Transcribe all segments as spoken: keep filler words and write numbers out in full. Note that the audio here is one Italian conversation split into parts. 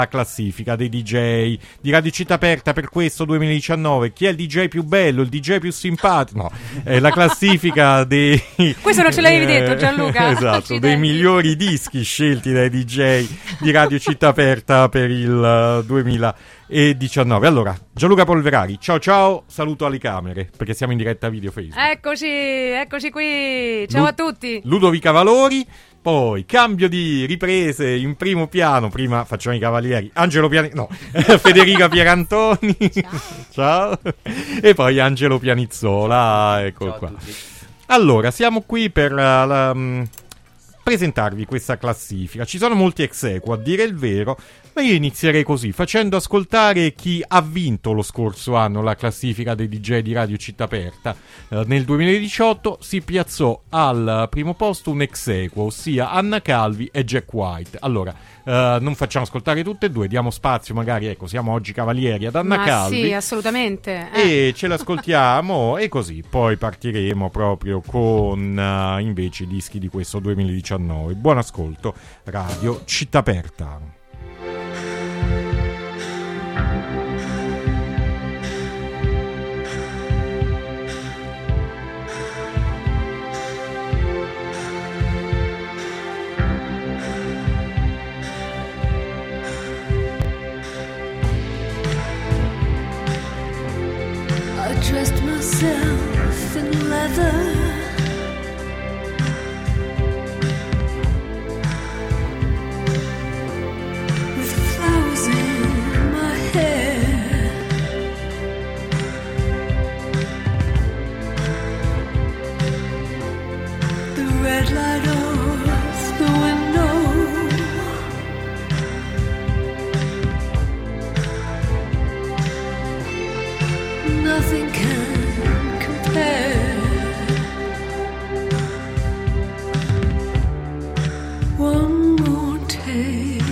la classifica dei D J di Radio Città Aperta per questo duemiladiciannove. Chi è il D J più bello, il D J più simpatico? No, è la classifica dei... Questo non ce l'avevi detto, Gianluca. Esatto, Accidenti. dei migliori dischi scelti dai D J di Radio Città Aperta per il uh, duemiladiciannove. Allora, Gianluca Polverari, ciao ciao, saluto alle camere, perché siamo in diretta video Facebook. Eccoci, eccoci qui, ciao Lu- a tutti. Ludovica Valori. Poi cambio di riprese in primo piano. Prima facciamo i cavalieri. Angelo Piani, no, Federica Pierantoni. Ciao. Ciao. E poi Angelo Pianizzola. Ecco Ciao qua. a tutti. Allora, siamo qui per uh, la, um, presentarvi questa classifica. Ci sono molti ex equo, a dire il vero. Ma io inizierei così, facendo ascoltare chi ha vinto lo scorso anno la classifica dei D J di Radio Città Aperta. Eh, nel duemiladiciotto si piazzò al primo posto un ex equo, ossia Anna Calvi e Jack White. Allora, eh, non facciamo ascoltare tutte e due, diamo spazio magari, ecco, siamo oggi cavalieri ad Anna Ma Calvi. sì, assolutamente. Eh. E ce l'ascoltiamo e così poi partiremo proprio con uh, invece i dischi di questo duemiladiciannove. Buon ascolto, Radio Città Aperta. Dressed myself in leather, with flowers in my hair. The red light of the window, nothing can compare. One more taste,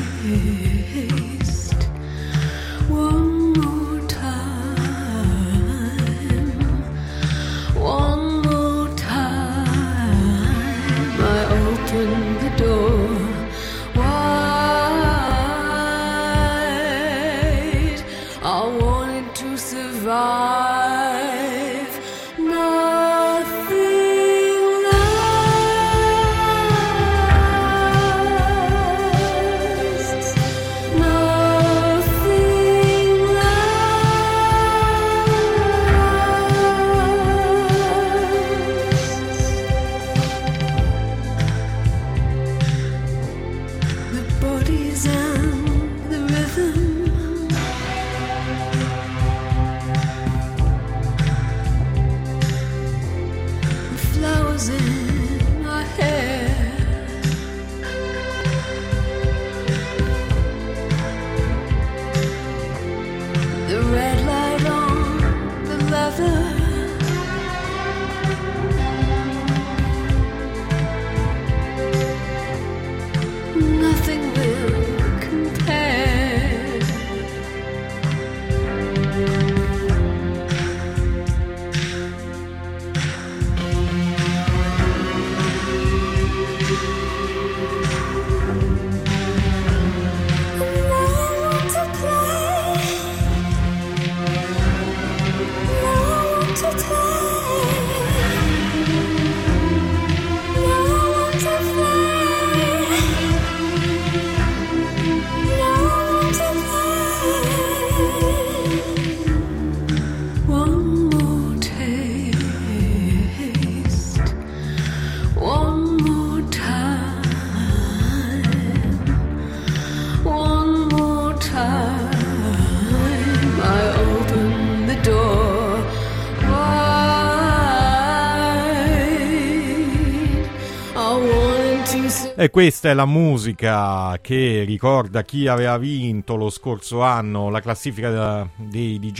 one more time, one more time. I open the door wide. I wanted to survive. E questa è la musica che ricorda chi aveva vinto lo scorso anno la classifica dei D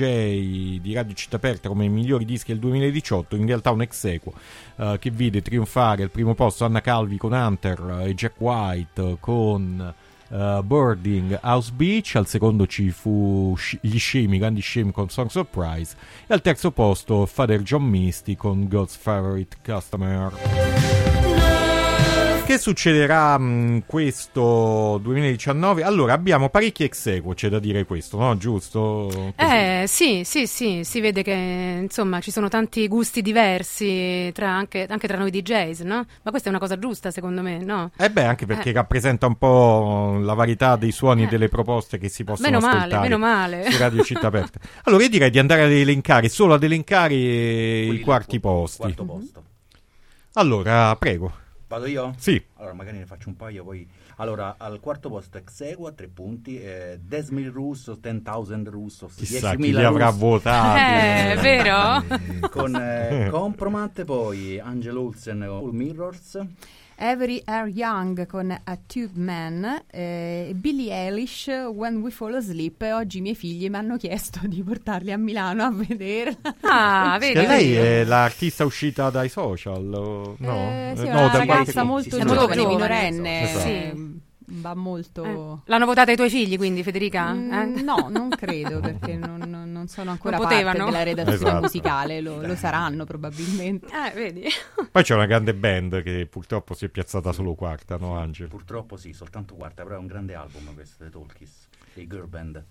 J di Radio Città Aperta come i migliori dischi del duemiladiciotto, in realtà un ex equo uh, che vide trionfare al primo posto Anna Calvi con Hunter e Jack White con uh, Birding House Beach, al secondo ci fu gli Scemi, i grandi Scemi con Song Surprise, e al terzo posto Father John Misty con God's Favorite Customer. Che succederà mh, questo duemiladiciannove? Allora, abbiamo parecchi ex equo, c'è da dire questo, no? Giusto? Così. Eh sì, sì, sì, si vede che insomma ci sono tanti gusti diversi tra anche, anche tra noi D Js, no? Ma questa è una cosa giusta secondo me, no? Eh beh, anche perché Eh. rappresenta un po' la varietà dei suoni e Eh. delle proposte che si possono Meno male, ascoltare meno male. su Radio Città Aperta. Allora io direi di andare ad elencare, solo ad elencare Quelli i quarti del posti. Quarto posto. Allora, prego. Vado io? Sì. Allora, magari ne faccio un paio, poi... Allora, al quarto posto ex equo a tre punti, eh, diecimila Russos, diecimila Russos, Chissà chi li diecimila avrà Russos. votati. Eh, vero? Con eh, Compromat, poi Angel Olsen All Mirrors, Avery R. Young con A Tube Man, eh, Billie Eilish When We Fall Asleep. Oggi i miei figli mi hanno chiesto di portarli a Milano a vederla. Ah, vedi, Che lei vedi. è l'artista uscita dai social? o- No, Eh, sì, Eh, una no, da ragazza qualche- molto sì, sì, giovane, molto minorenne, Esatto. eh, va molto... Eh. L'hanno votata i tuoi figli, quindi, Federica? Mm, Eh? No, non credo, perché non, non- non sono ancora Non parte potevano? della redazione Esatto. musicale, lo, lo saranno probabilmente. Eh, vedi? Poi c'è una grande band che purtroppo si è piazzata solo quarta, no Angelo? purtroppo sì, soltanto quarta, però è un grande album questo, The Talkies, dei girl band.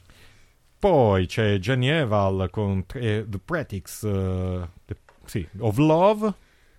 Poi c'è Jenny Eval con eh, The Practice uh, the- sì, of Love.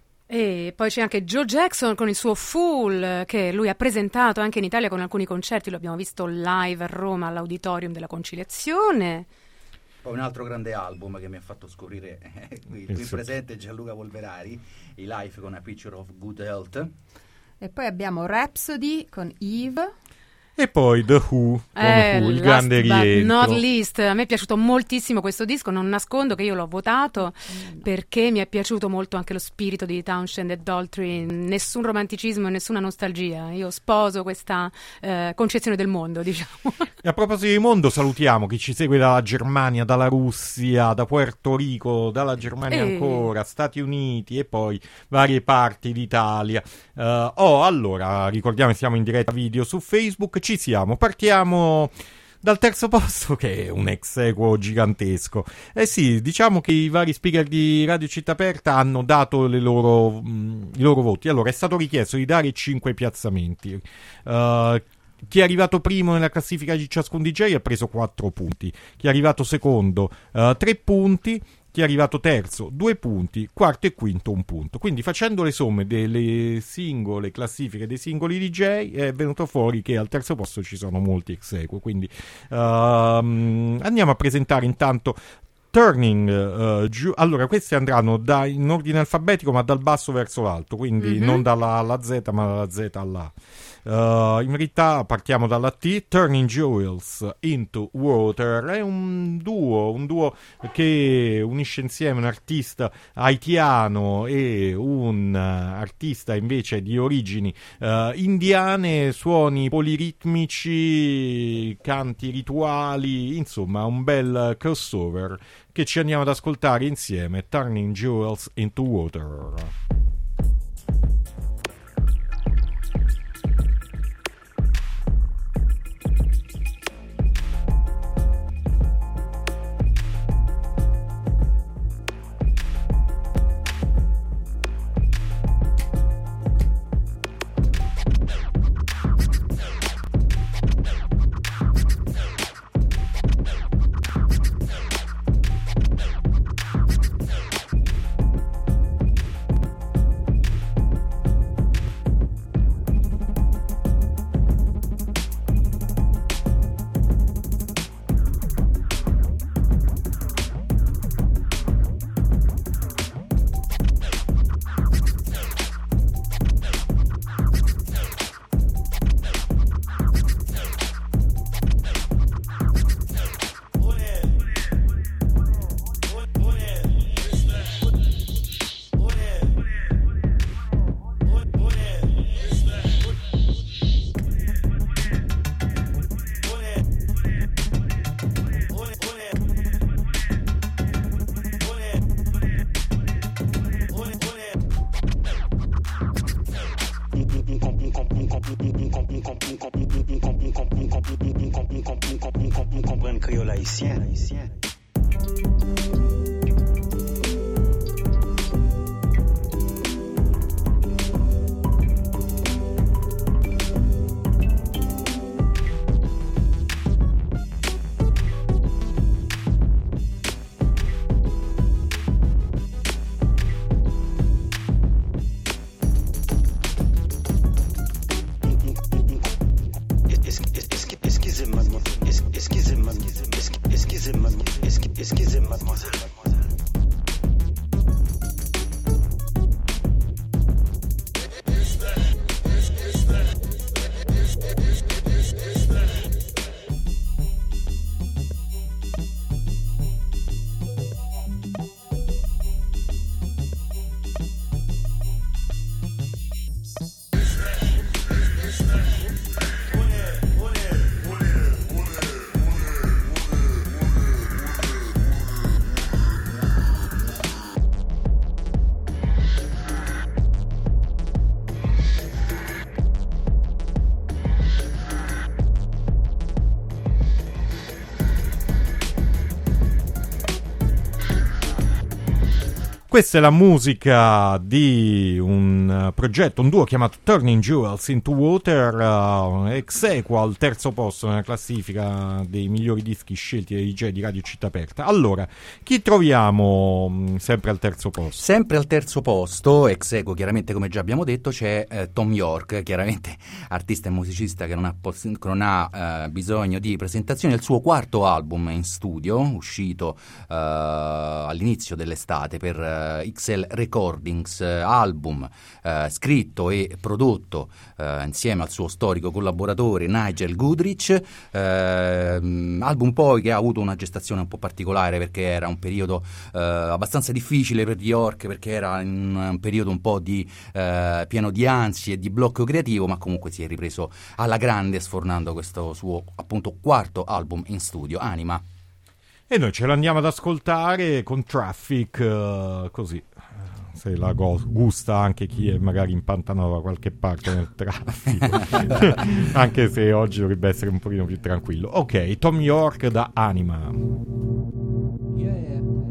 E poi c'è anche Joe Jackson con il suo Fool, che lui ha presentato anche in Italia con alcuni concerti, lo abbiamo visto live a Roma all'Auditorium della Conciliazione. Poi un altro grande album che mi ha fatto scoprire eh, qui, qui Sì. presente Gianluca Polverari, i Life con A Picture of Good Health. E poi abbiamo Rhapsody con Eve. E poi The Who, con Eh, Who, il last grande but rientro. not least, a me è piaciuto moltissimo questo disco, non nascondo che io l'ho votato perché mi è piaciuto molto anche lo spirito di Townshend e Daltrey, nessun romanticismo e nessuna nostalgia, io sposo questa eh, concezione del mondo, diciamo. E a proposito di mondo, salutiamo chi ci segue dalla Germania, dalla Russia, da Puerto Rico, dalla Germania Eh. ancora, Stati Uniti e poi varie parti d'Italia. Eh, oh, allora, ricordiamo che siamo in diretta video su Facebook, ci siamo, partiamo dal terzo posto che è un ex equo gigantesco. Eh sì, diciamo che i vari speaker di Radio Città Aperta hanno dato le loro, mh, i loro voti. Allora, è stato richiesto di dare cinque piazzamenti. Uh, Chi è arrivato primo nella classifica di ciascun D J ha preso quattro punti. Chi è arrivato secondo, uh, tre punti. Chi è arrivato terzo, due punti. Quarto e quinto, un punto. Quindi facendo le somme delle singole classifiche dei singoli D J è venuto fuori che al terzo posto ci sono molti ex equo. Quindi um, andiamo a presentare intanto Turning uh, giù. Allora, questi andranno da, in ordine alfabetico, ma dal basso verso l'alto, quindi Mhm. non dalla A alla Z, ma dalla Z alla A. Uh, in verità partiamo dalla T. Turning Jewels into Water è un duo, un duo che unisce insieme un artista haitiano e un uh, artista invece di origini uh, indiane, suoni poliritmici, canti rituali, insomma un bel crossover che ci andiamo ad ascoltare insieme. Turning Jewels into Water. Comprendre créole haïtien. excusez mademoiselle, excusez mademoiselle, excusez mademoiselle. Questa è la musica di un progetto, un duo chiamato Turning Jewels into Water, uh, ex equo al terzo posto nella classifica dei migliori dischi scelti dai D J di Radio Città Aperta. Allora, chi troviamo mh, sempre al terzo posto? Sempre al terzo posto, ex equo chiaramente come già abbiamo detto, c'è eh, Thom Yorke, chiaramente artista e musicista che non ha, poss- che non ha eh, bisogno di presentazioni. Il suo quarto album in studio, uscito eh, all'inizio dell'estate per eh, X L Recordings, eh, album eh, scritto e prodotto eh, insieme al suo storico collaboratore Nigel Goodrich, eh, album poi che ha avuto una gestazione un po' particolare perché era un periodo eh, abbastanza difficile per Yorke, perché era in un periodo un po' di eh, pieno di ansie e di blocco creativo, ma comunque si è ripreso alla grande sfornando questo suo appunto quarto album in studio, Anima. E noi ce l'andiamo ad ascoltare con Traffic, uh, così, se la go- gusta anche chi è magari impantanato da qualche parte nel traffico, anche se oggi dovrebbe essere un pochino più tranquillo. Ok, Thom Yorke da Anima. Yeah.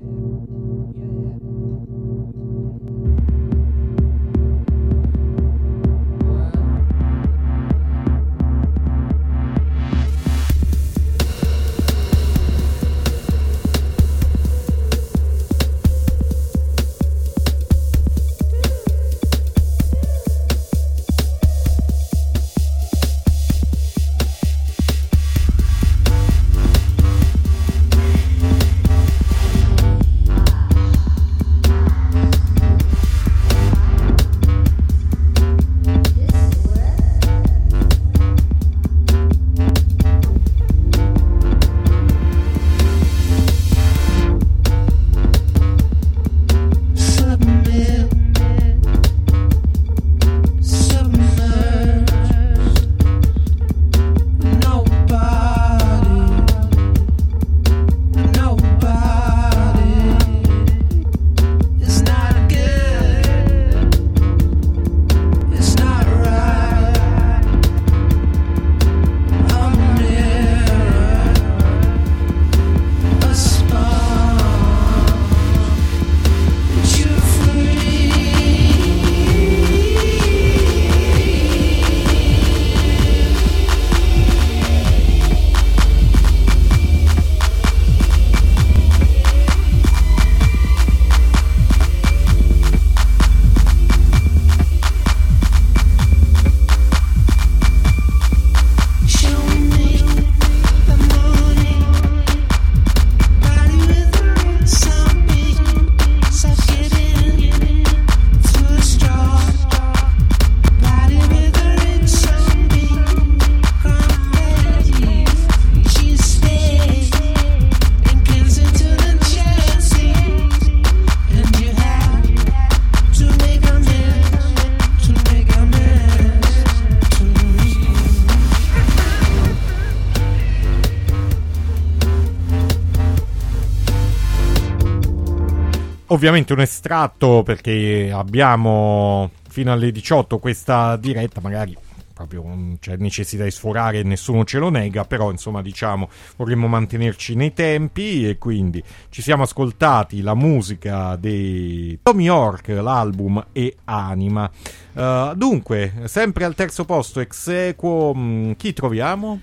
Ovviamente un estratto, perché abbiamo fino alle diciotto questa diretta, magari proprio non c'è necessità di sforare, nessuno ce lo nega, però insomma diciamo vorremmo mantenerci nei tempi, e quindi ci siamo ascoltati la musica di Thom Yorke, l'album e Anima. Uh, dunque, sempre al terzo posto ex equo, mh, chi troviamo?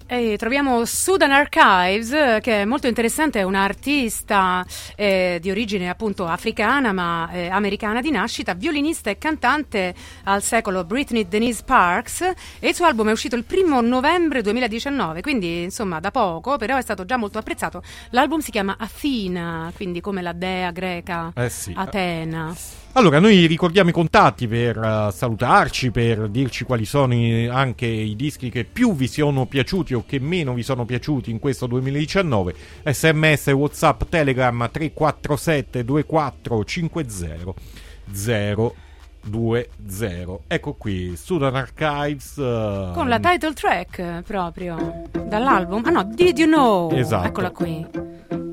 E troviamo Sudan Archives, che è molto interessante, è un'artista eh, di origine appunto africana ma eh, americana di nascita, violinista e cantante al secolo, Brittany Denise Parks, e il suo album è uscito il primo novembre duemiladiciannove, quindi insomma da poco, però è stato già molto apprezzato. L'album si chiama Athena, quindi come la dea greca eh sì. Atena. Allora, noi ricordiamo i contatti per uh, salutarci, per dirci quali sono i, anche i dischi che più vi sono piaciuti o che meno vi sono piaciuti in questo duemiladiciannove. sms, WhatsApp, Telegram tre quattro sette due quattro cinque zero zero due zero. Ecco qui, Sudan Archives uh, con la title track proprio dall'album. Ah no, Did You Know? Esatto. Eccola qui.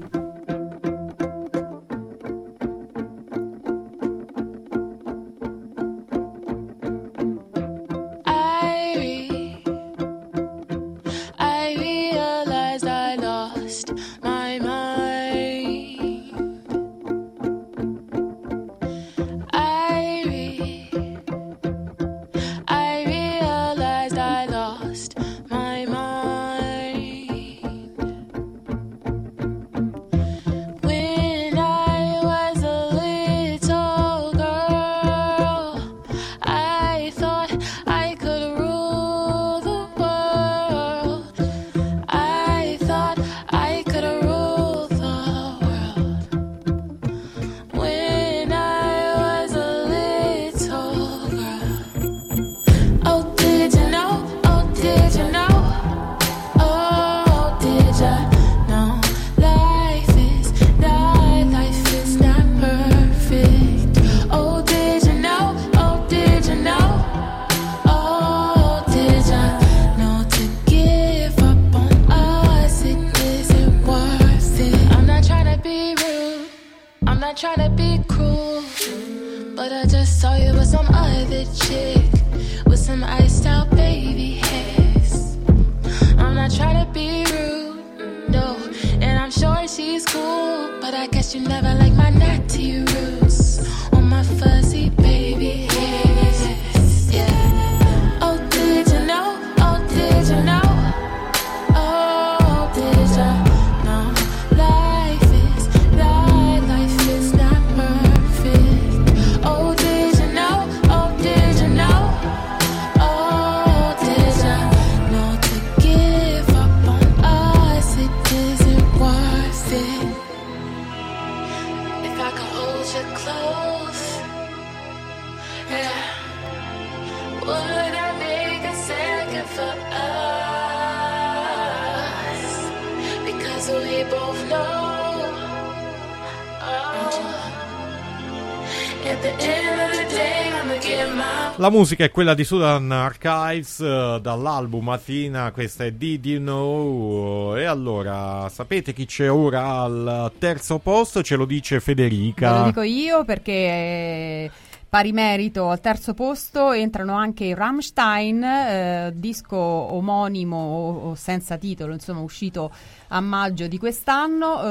La musica è quella di Sudan Archives, uh, dall'album Athena, questa è Did You Know? E allora, sapete chi c'è ora al terzo posto? Ce lo dice Federica. Ve lo dico io perché eh, pari merito al terzo posto entrano anche i Rammstein, eh, disco omonimo o, o senza titolo, insomma uscito a maggio di quest'anno,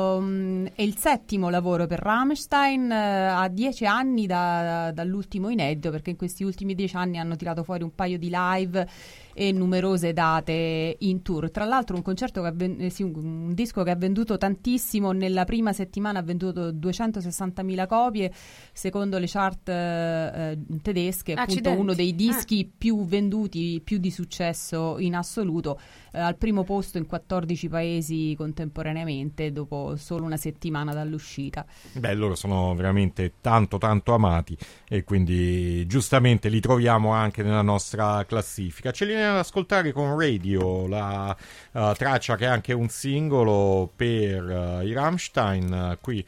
ehm, è il settimo lavoro per Rammstein, eh, a dieci anni da, dall'ultimo inedito, perché in questi ultimi dieci anni hanno tirato fuori un paio di live e numerose date in tour. Tra l'altro un concerto che ha ven- eh, sì, un, un disco che ha venduto tantissimo, nella prima settimana ha venduto duecentosessantamila copie, secondo le chart eh, tedesche, appunto Accidenti. uno dei dischi eh. più venduti, più di successo in assoluto, eh, al primo posto in quattordici paesi contemporaneamente dopo solo una settimana dall'uscita. Beh, loro sono veramente tanto tanto amati e quindi giustamente li troviamo anche nella nostra classifica. Ce li andiamo ad ascoltare con Radio, la uh, traccia che è anche un singolo per uh, i Rammstein, uh, qui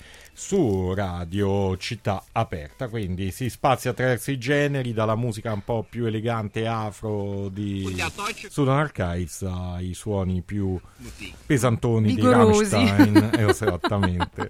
su Radio Città Aperta, quindi si spazia attraverso i generi, dalla musica un po' più elegante afro di Sudan Archives ai suoni più pesantoni vigorosi di Rammstein. Esattamente.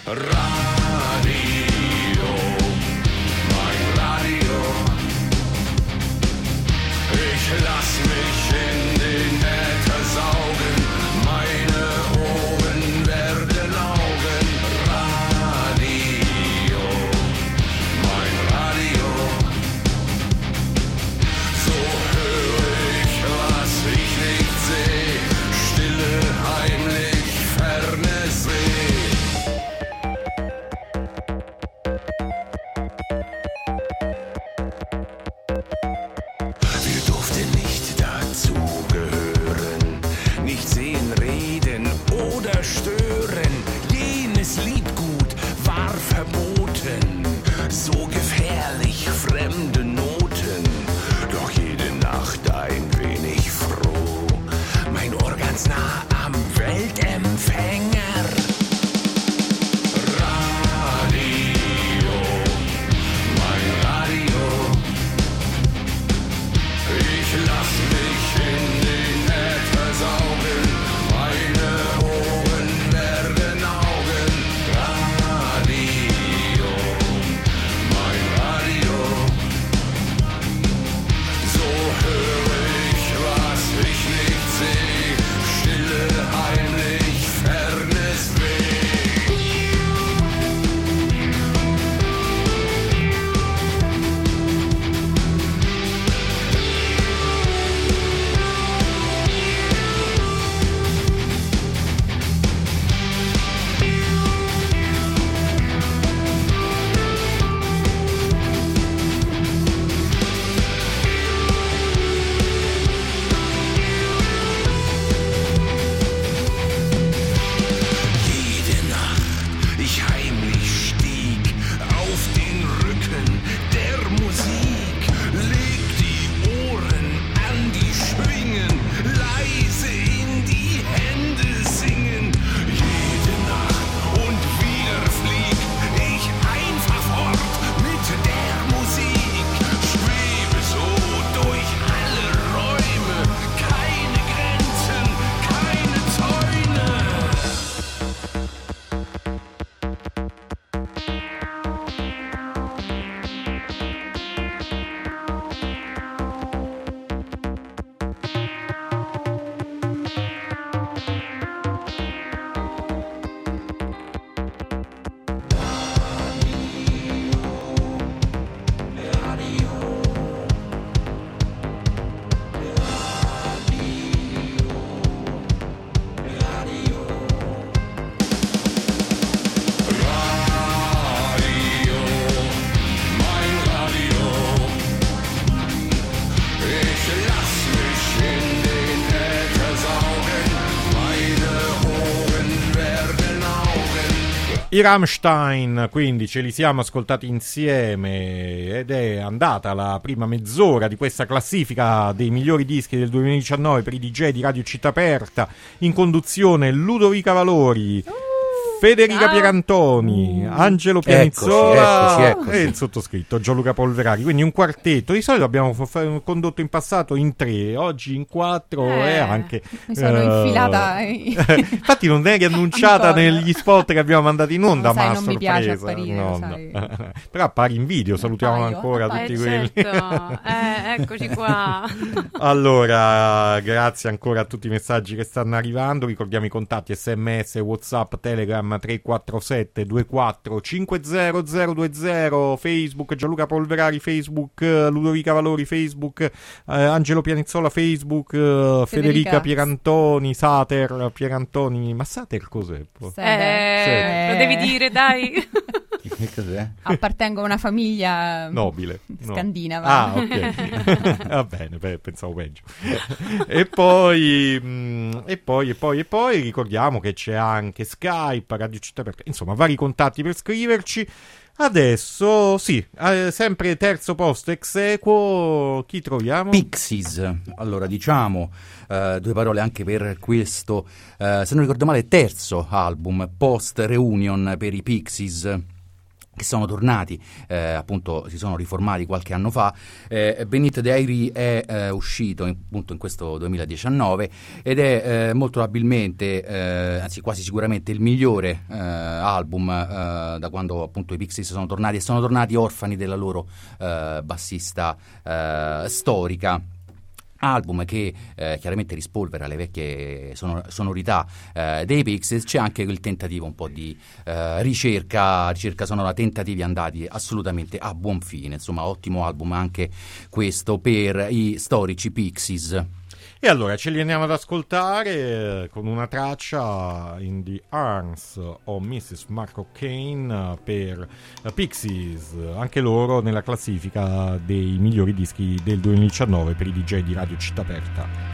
I Rammstein, quindi ce li siamo ascoltati insieme ed è andata la prima mezz'ora di questa classifica dei migliori dischi del duemiladiciannove per i D J di Radio Città Aperta, in conduzione Ludovica Valori, Federica ah. Pierantoni, uh. Angelo Pianizzola eccoci, eccoci, eccoci. e il sottoscritto Gianluca Polverari. Quindi un quartetto. Di solito abbiamo f- condotto in passato in tre, oggi in quattro eh, e anche mi sono uh, infilata. Infatti non eri annunciata negli spot che abbiamo mandato in onda, sai, ma non sorpresa. mi piace apparire, no, sai. no. Però appari in video, salutiamo Appaio, ancora appaio. tutti Eh, quelli. certo. eh, eccoci qua. Allora, grazie ancora a tutti i messaggi che stanno arrivando. Ricordiamo i contatti sms, whatsapp, telegram tre quattro sette due quattro cinque zero zero due zero, Facebook Gianluca Polverari, Facebook Ludovica Valori, Facebook eh, Angelo Pianizzola, Facebook eh, Federica. Federica Pierantoni, Sater Pierantoni. Ma Sater cos'è? Eh, lo devi dire, dai. Che cos'è? Appartengo a una famiglia nobile, no. scandinava. Ah, ok. Va bene, beh, pensavo peggio. E poi, mh, e poi, e poi, e poi ricordiamo che c'è anche Skype, Radio Città Aperta, insomma, vari contatti per scriverci. Adesso, sì, eh, sempre terzo posto ex equo, chi troviamo? Pixies. Allora, diciamo eh, due parole anche per questo, eh, se non ricordo male, terzo album post reunion per i Pixies. che sono tornati, eh, appunto si sono riformati qualche anno fa. eh, Beneath the Eyrie è eh, uscito in, appunto in questo duemiladiciannove ed è eh, molto probabilmente, eh, anzi quasi sicuramente il migliore eh, album eh, da quando appunto i Pixies sono tornati, e sono tornati orfani della loro eh, bassista eh, storica. Album che eh, chiaramente rispolvera le vecchie sonor- sonorità eh, dei Pixies. C'è anche il tentativo un po' di eh, ricerca ricerca sonora, tentativi andati assolutamente a buon fine. Insomma, ottimo album anche questo per i storici Pixies. E allora ce li andiamo ad ascoltare con una traccia, In the Arms of missus Mark Kane, per Pixies, anche loro nella classifica dei migliori dischi del duemiladiciannove per i D J di Radio Città Aperta.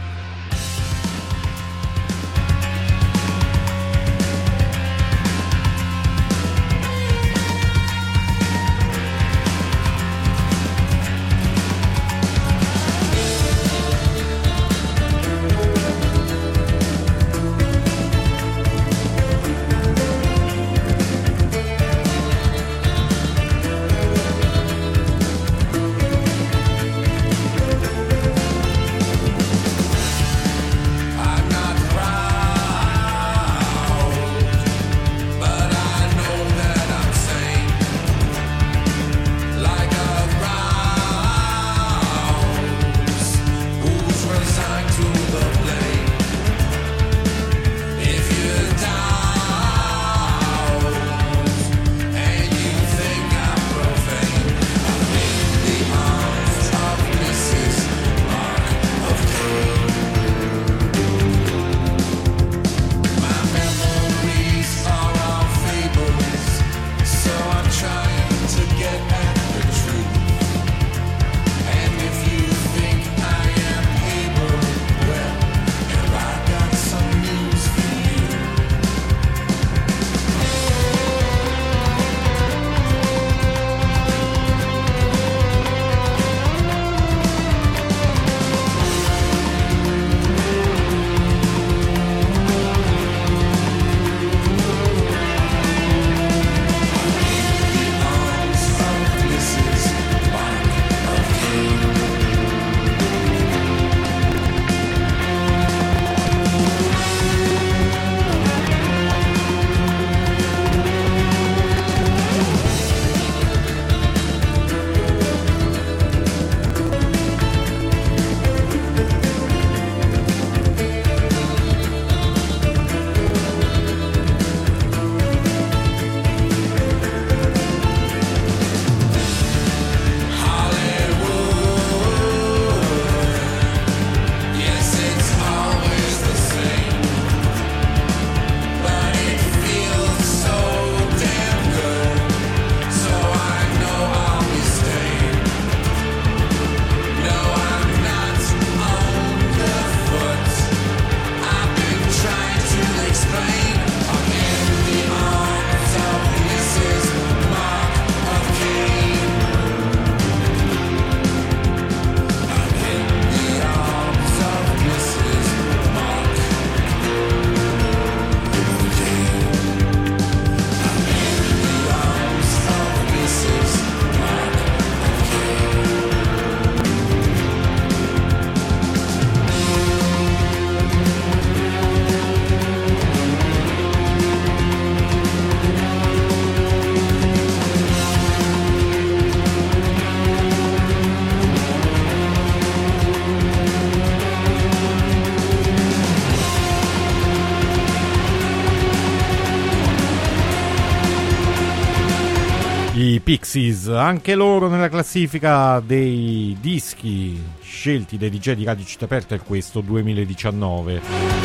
I Pixies, anche loro nella classifica dei dischi scelti dai D J di Radio Città Aperta in questo duemiladiciannove.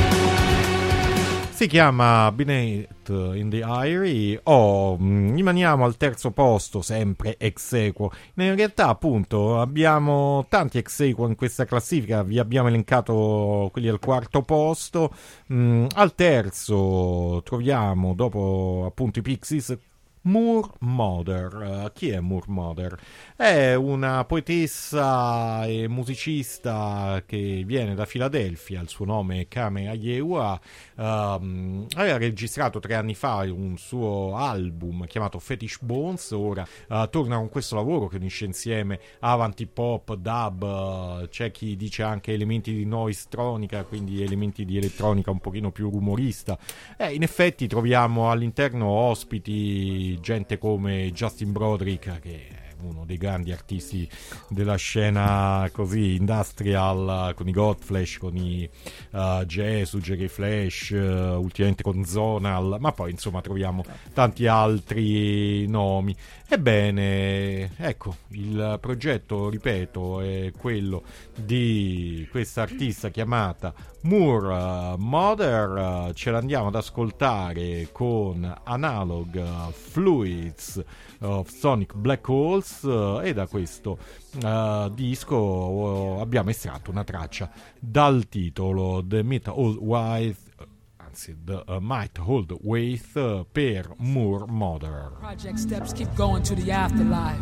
Si chiama Beneath in the Eyrie. Oh, rimaniamo al terzo posto, sempre ex aequo. In realtà, appunto, abbiamo tanti ex aequo in questa classifica. Vi abbiamo elencato quelli al quarto posto. Mm, al terzo troviamo, dopo appunto i Pixies, Moor Mother. Uh, chi è Moor Mother? È una poetessa e musicista che viene da Filadelfia, il suo nome è Kame Ayewa. Um, aveva registrato tre anni fa un suo album chiamato Fetish Bones. Ora uh, torna con questo lavoro che unisce insieme avanti pop, dub, uh, c'è chi dice anche elementi di noisetronica, quindi elementi di elettronica un pochino più rumorista. Eh, in effetti troviamo all'interno ospiti gente come Justin Broderick, che è uno dei grandi artisti della scena così industrial, con i Godflesh, con i uh, Jesu, Jerry Flash, uh, ultimamente con Zonal, ma poi insomma troviamo tanti altri nomi. Ebbene, ecco, il progetto, ripeto, è quello di questa artista chiamata Moor Mother. Uh, ce l'andiamo ad ascoltare con Analog uh, Fluids of Sonic Black Holes, uh, e da questo uh, disco uh, abbiamo estratto una traccia dal titolo The Might Hold Wise, anzi The uh, Might Hold Waith, uh, per Moor Mother. Project steps keep going to the afterlife.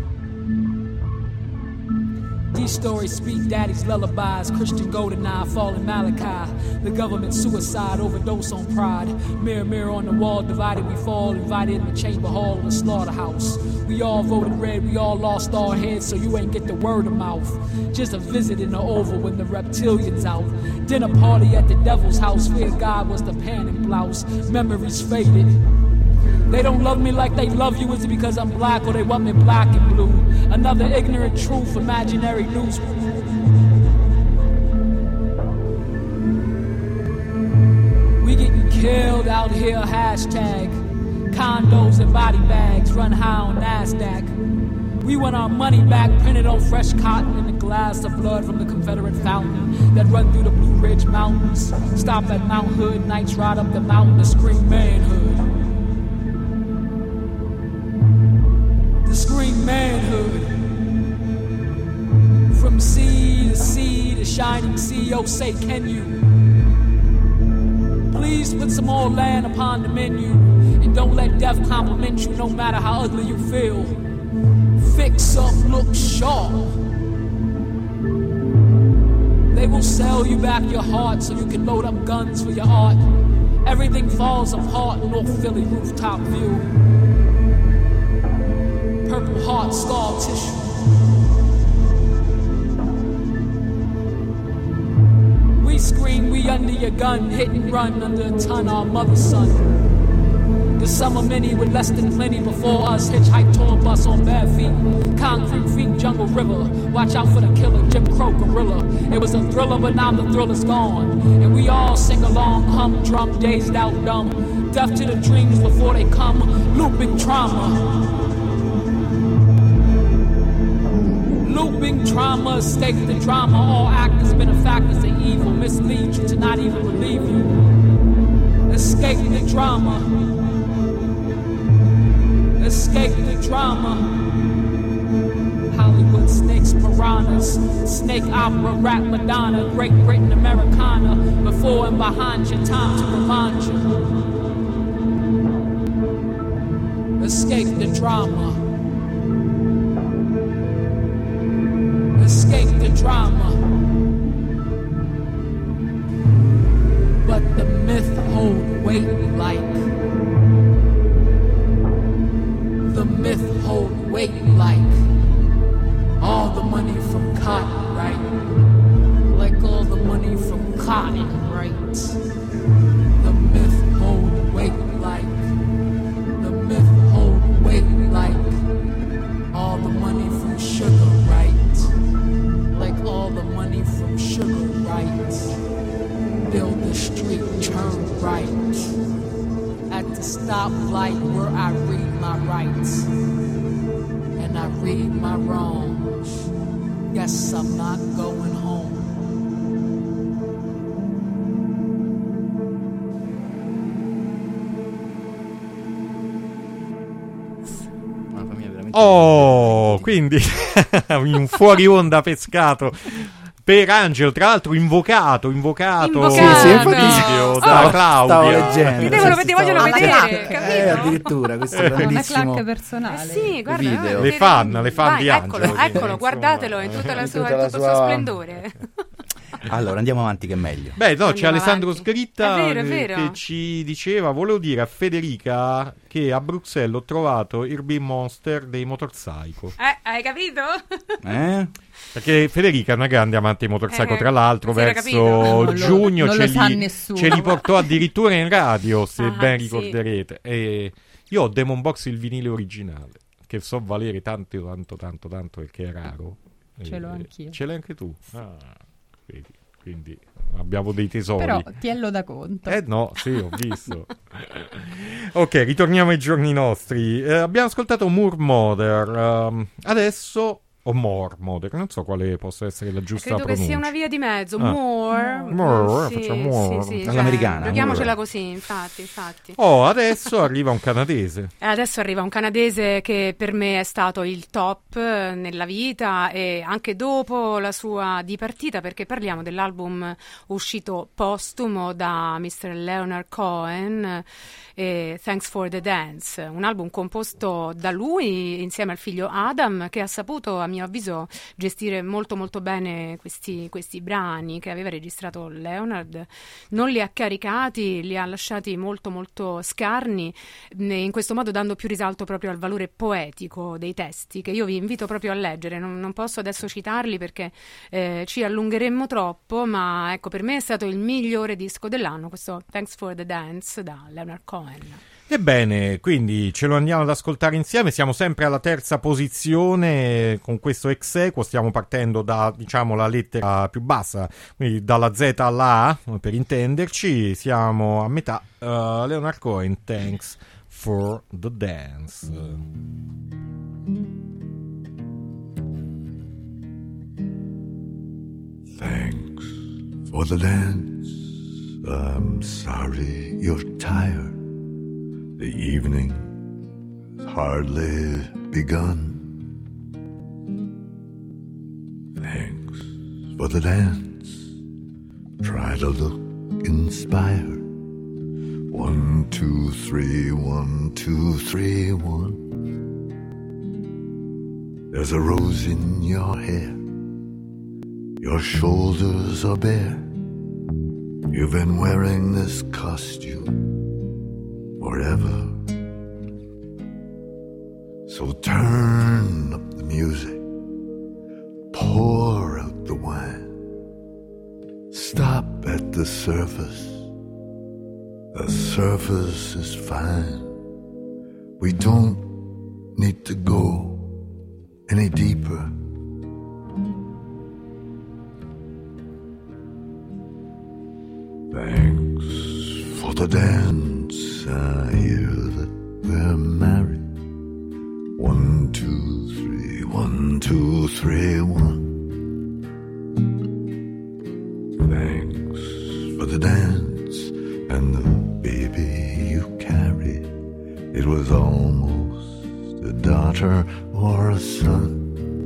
These stories speak daddy's lullabies. Christian Goldeneye, fallen Malachi. The government suicide, overdose on pride. Mirror, mirror on the wall, divided we fall. Invited in the chamber hall of the slaughterhouse. We all voted red, we all lost our heads, so you ain't get the word of mouth. Just a visit in the Oval when the reptilians out. Dinner party at the devil's house. Fear God was the pan and blouse. Memories faded. They don't love me like they love you. Is it because I'm black or they want me black and blue? Another ignorant truth, imaginary news. We getting killed out here, hashtag. Condos and body bags run high on NASDAQ. We want our money back, printed on fresh cotton in a glass of blood from the Confederate fountain that run through the Blue Ridge Mountains. Stop at Mount Hood, nights ride up the mountain to scream manhood. Scream manhood. From sea to sea to shining sea, oh say can you please put some more land upon the menu, and don't let death compliment you no matter how ugly you feel. Fix up, look sharp. They will sell you back your heart so you can load up guns for your art. Everything falls apart, North Philly rooftop view. Purple heart, scar tissue. We scream, we under your gun, hit and run under a ton, our mother's son. The summer many with less than plenty before us, hitchhike tour bus on bare feet. Concrete feet, jungle river, watch out for the killer, Jim Crow gorilla. It was a thriller, but now the thriller's gone. And we all sing along, hum, drum, dazed out, dumb. Deaf to the dreams before they come, looping trauma. Looping trauma, escape the drama. All actors, benefactors of evil, mislead you to not even believe you. Escape the drama. Escape the drama. Hollywood snakes, piranhas, snake opera, rap Madonna, Great Britain, Americana. Before and behind your time to remind you. Escape the drama. Escape the drama. But the myth hold weight like. The myth hold weight like. All the money from cotton, right? Like all the money from cotton, right? The myth hold weight like. The myth hold weight like. All the money from sugar, right? Like all the money from sugar, right? Build the street, turn right. At the stoplight where I read my rights and I read my wrongs. Guess I'm not going home. Oh, quindi un fuori onda pescato per Angelo, tra l'altro invocato, invocato, Invocato. Sì, sì, infatti- video Oh, da Stavo Claudia. leggendo. Mi devono- Sì, ti vogliono stavo- vedere, Ah, capito? eh, addirittura questo Una grandissimo clac personale. Sì, guarda, video. guarda, Le vedi- fan, le fan Vai, di eccolo, Angelo, quindi, eccolo, insomma, guardatelo in tutta la in sua, tutta la tutto il suo sua- splendore. Allora andiamo avanti che è meglio. Beh, no, c'è Andiamo Alessandro avanti. Scritta È vero, è che- vero. che ci diceva, volevo dire a Federica che a Bruxelles ho trovato il Beer Monster dei Motorcycle. Eh, hai capito? Eh? Perché Federica è una grande amante di Motorcycle, Eh, tra l'altro si era verso capito. Non lo- giugno non ce, lo sa li, nessuno. ce li portò addirittura in radio, se Ah, ben sì. ricorderete. E io ho Demon Box il vinile originale, che so valere tanto, tanto, tanto, tanto perché è raro. Ce E- l'ho anch'io. Ce l'hai anche tu? Ah, vedi, quindi abbiamo dei tesori. Però tiello da conto. Eh no, sì, ho visto. Ok, ritorniamo ai giorni nostri. Eh, abbiamo ascoltato Moore Mother. ehm, adesso, o More Mother, non so quale possa essere la giusta Credo che pronuncia. sia una via di mezzo. Ah. More. More, Sì, facciamo more. sì, sì, All'americana, cioè, giochiamocela more. così, infatti, infatti. Oh, adesso arriva un canadese. E adesso arriva un canadese che per me è stato il top eh, nella vita e anche dopo la sua dipartita, perché parliamo dell'album uscito postumo da mister Leonard Cohen, eh, Thanks for the Dance, un album composto da lui insieme al figlio Adam, che ha saputo, a mio avviso, gestire molto molto bene questi, questi brani che aveva registrato Leonard. Non li ha caricati, li ha lasciati molto molto scarni, ne- in questo modo dando più risalto proprio al valore poetico dei testi, che io vi invito proprio a leggere. Non, non posso adesso citarli perché eh, ci allungheremmo troppo, ma ecco, per me è stato il migliore disco dell'anno, questo Thanks for the Dance da Leonard Cohen. Ebbene, quindi ce lo andiamo ad ascoltare insieme. Siamo sempre alla terza posizione con questo ex equo. Stiamo partendo da, diciamo, la lettera più bassa, quindi dalla Z alla A, per intenderci. Siamo a metà. uh, Leonard Cohen, Thanks for the Dance. Thanks for the dance. I'm sorry you're tired. The evening has hardly begun. Thanks for the dance. Try to look inspired. One, two, three, one, two, three, one. There's a rose in your hair. Your shoulders are bare. You've been wearing this costume forever. So turn up the music, pour out the wine. Stop at the surface. The surface is fine. We don't need to go any deeper. Thanks for the dance. I hear that we're married. One, two, three, one, two, three, one. Thanks for the dance and the baby you carried. It was almost a daughter or a son.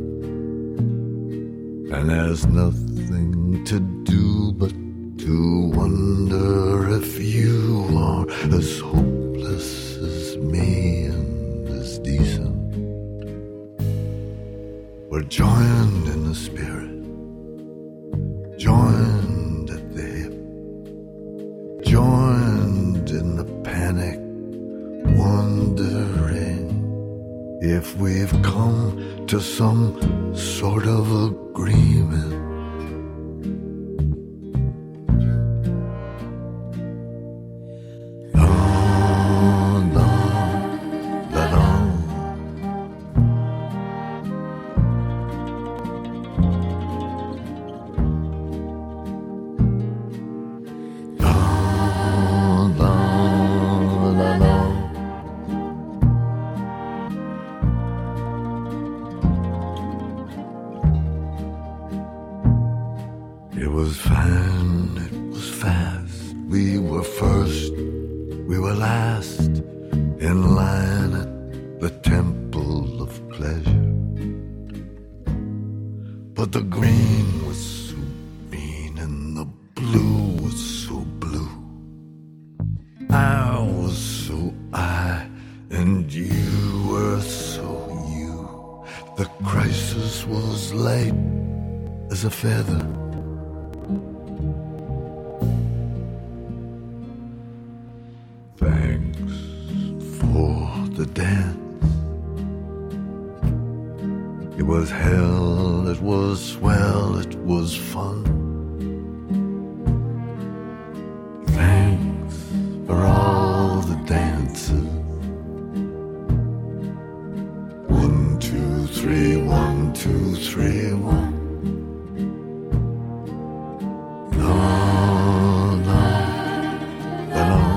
And there's nothing to do but to wonder if you are as hopeless as me and as decent. We're joined in the spirit, joined at the hip, joined in the panic, wondering if we've come to some sort of agreement. It was fine, it was fast. We were first, we were last in line at the temple of pleasure. But the green was so were so you. The crisis was light as a feather. Thanks for the dance. It was hell, it was swell, it was fun. Thanks for all the dances. One, two, three, one, two, three, one. No, no, no.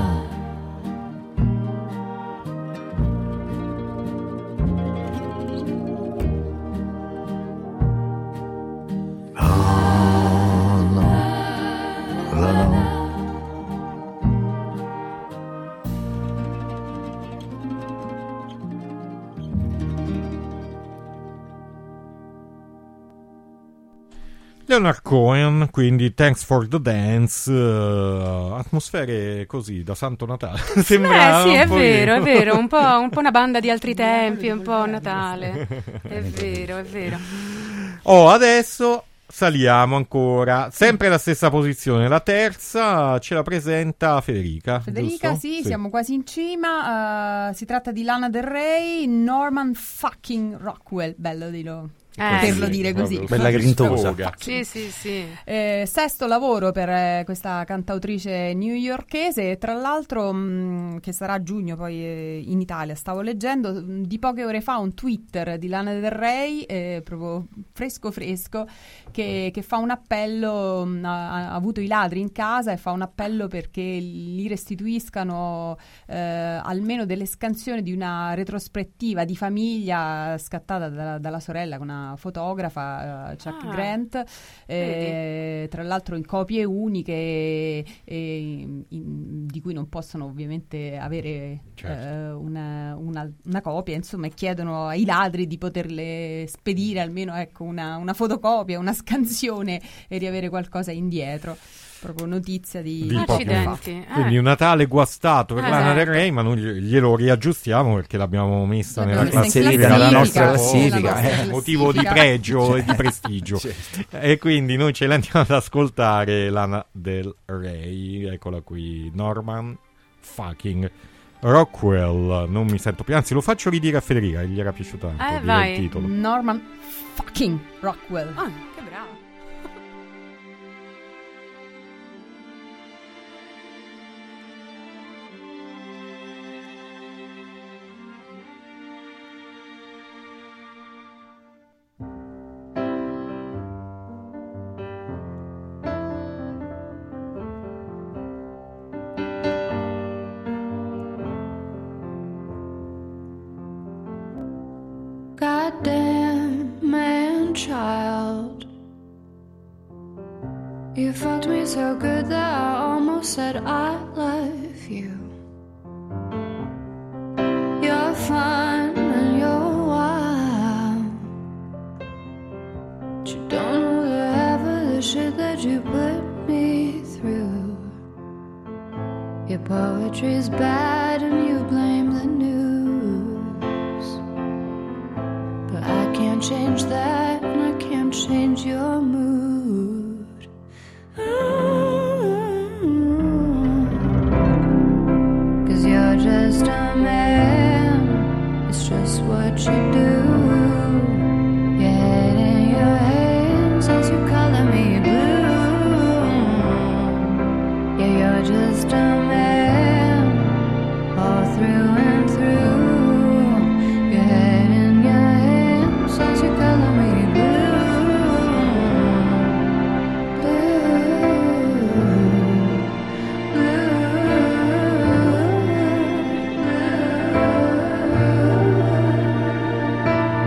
Leonard Cohen, quindi Thanks for the Dance, uh, atmosfere così da Santo Natale. Sembra eh sì, è un vero, è po'... vero, un po', un po' una banda di altri tempi, un po' Natale. È vero, è vero. Oh, adesso saliamo ancora, sempre la stessa posizione, la terza ce la presenta Federica. Federica, sì, sì, siamo quasi in cima. Uh, si tratta di Lana Del Rey, Norman fucking Rockwell, bello dirlo. Eh, poterlo sì, dire così, bella grintosa. Sì, sì, sì. Eh, sesto lavoro per eh, questa cantautrice newyorkese, tra l'altro mh, che sarà a giugno poi eh, in Italia. Stavo leggendo mh, di poche ore fa un Twitter di Lana Del Rey, eh, proprio fresco fresco, che, che fa un appello, mh, ha, ha avuto i ladri in casa e fa un appello perché gli restituiscano eh, almeno delle scansioni di una retrospettiva di famiglia scattata da, dalla sorella con una fotografa, uh, Chuck ah, Grant, eh, tra l'altro in copie uniche e, e in, di cui non possono ovviamente avere certo. eh, una, una, una copia, insomma, e chiedono ai ladri di poterle spedire almeno ecco una, una fotocopia, una scansione e riavere qualcosa indietro. Proprio notizia di, di accidenti. Eh. Quindi un Natale guastato per eh, Lana Del esatto. Rey, ma noi glielo riaggiustiamo perché l'abbiamo messa nella classifica, nella nostra classifica, classifica, eh, motivo di pregio e di prestigio. Certo. E quindi noi ce l'andiamo ad ascoltare Lana Del Rey, eccola qui, Norman fucking Rockwell, non mi sento più, anzi lo faccio ridire a Federica, gli era piaciuto tanto eh, dire vai. il titolo. Norman fucking Rockwell. Ah, che bravo. Goddamn man child, you fucked me so good that I almost said I love you. You're fun and you're wild, but you don't know the half of the shit that you put me through. Your poetry's bad and you blame the news. I can't change that, and I can't change your mood. Mm-hmm. 'Cause you're just a man, it's just what you do. Your head in your hands as you color me blue. Yeah, you're just a man, all through and through. Your head in your hands as you color me blue, blue, blue, blue.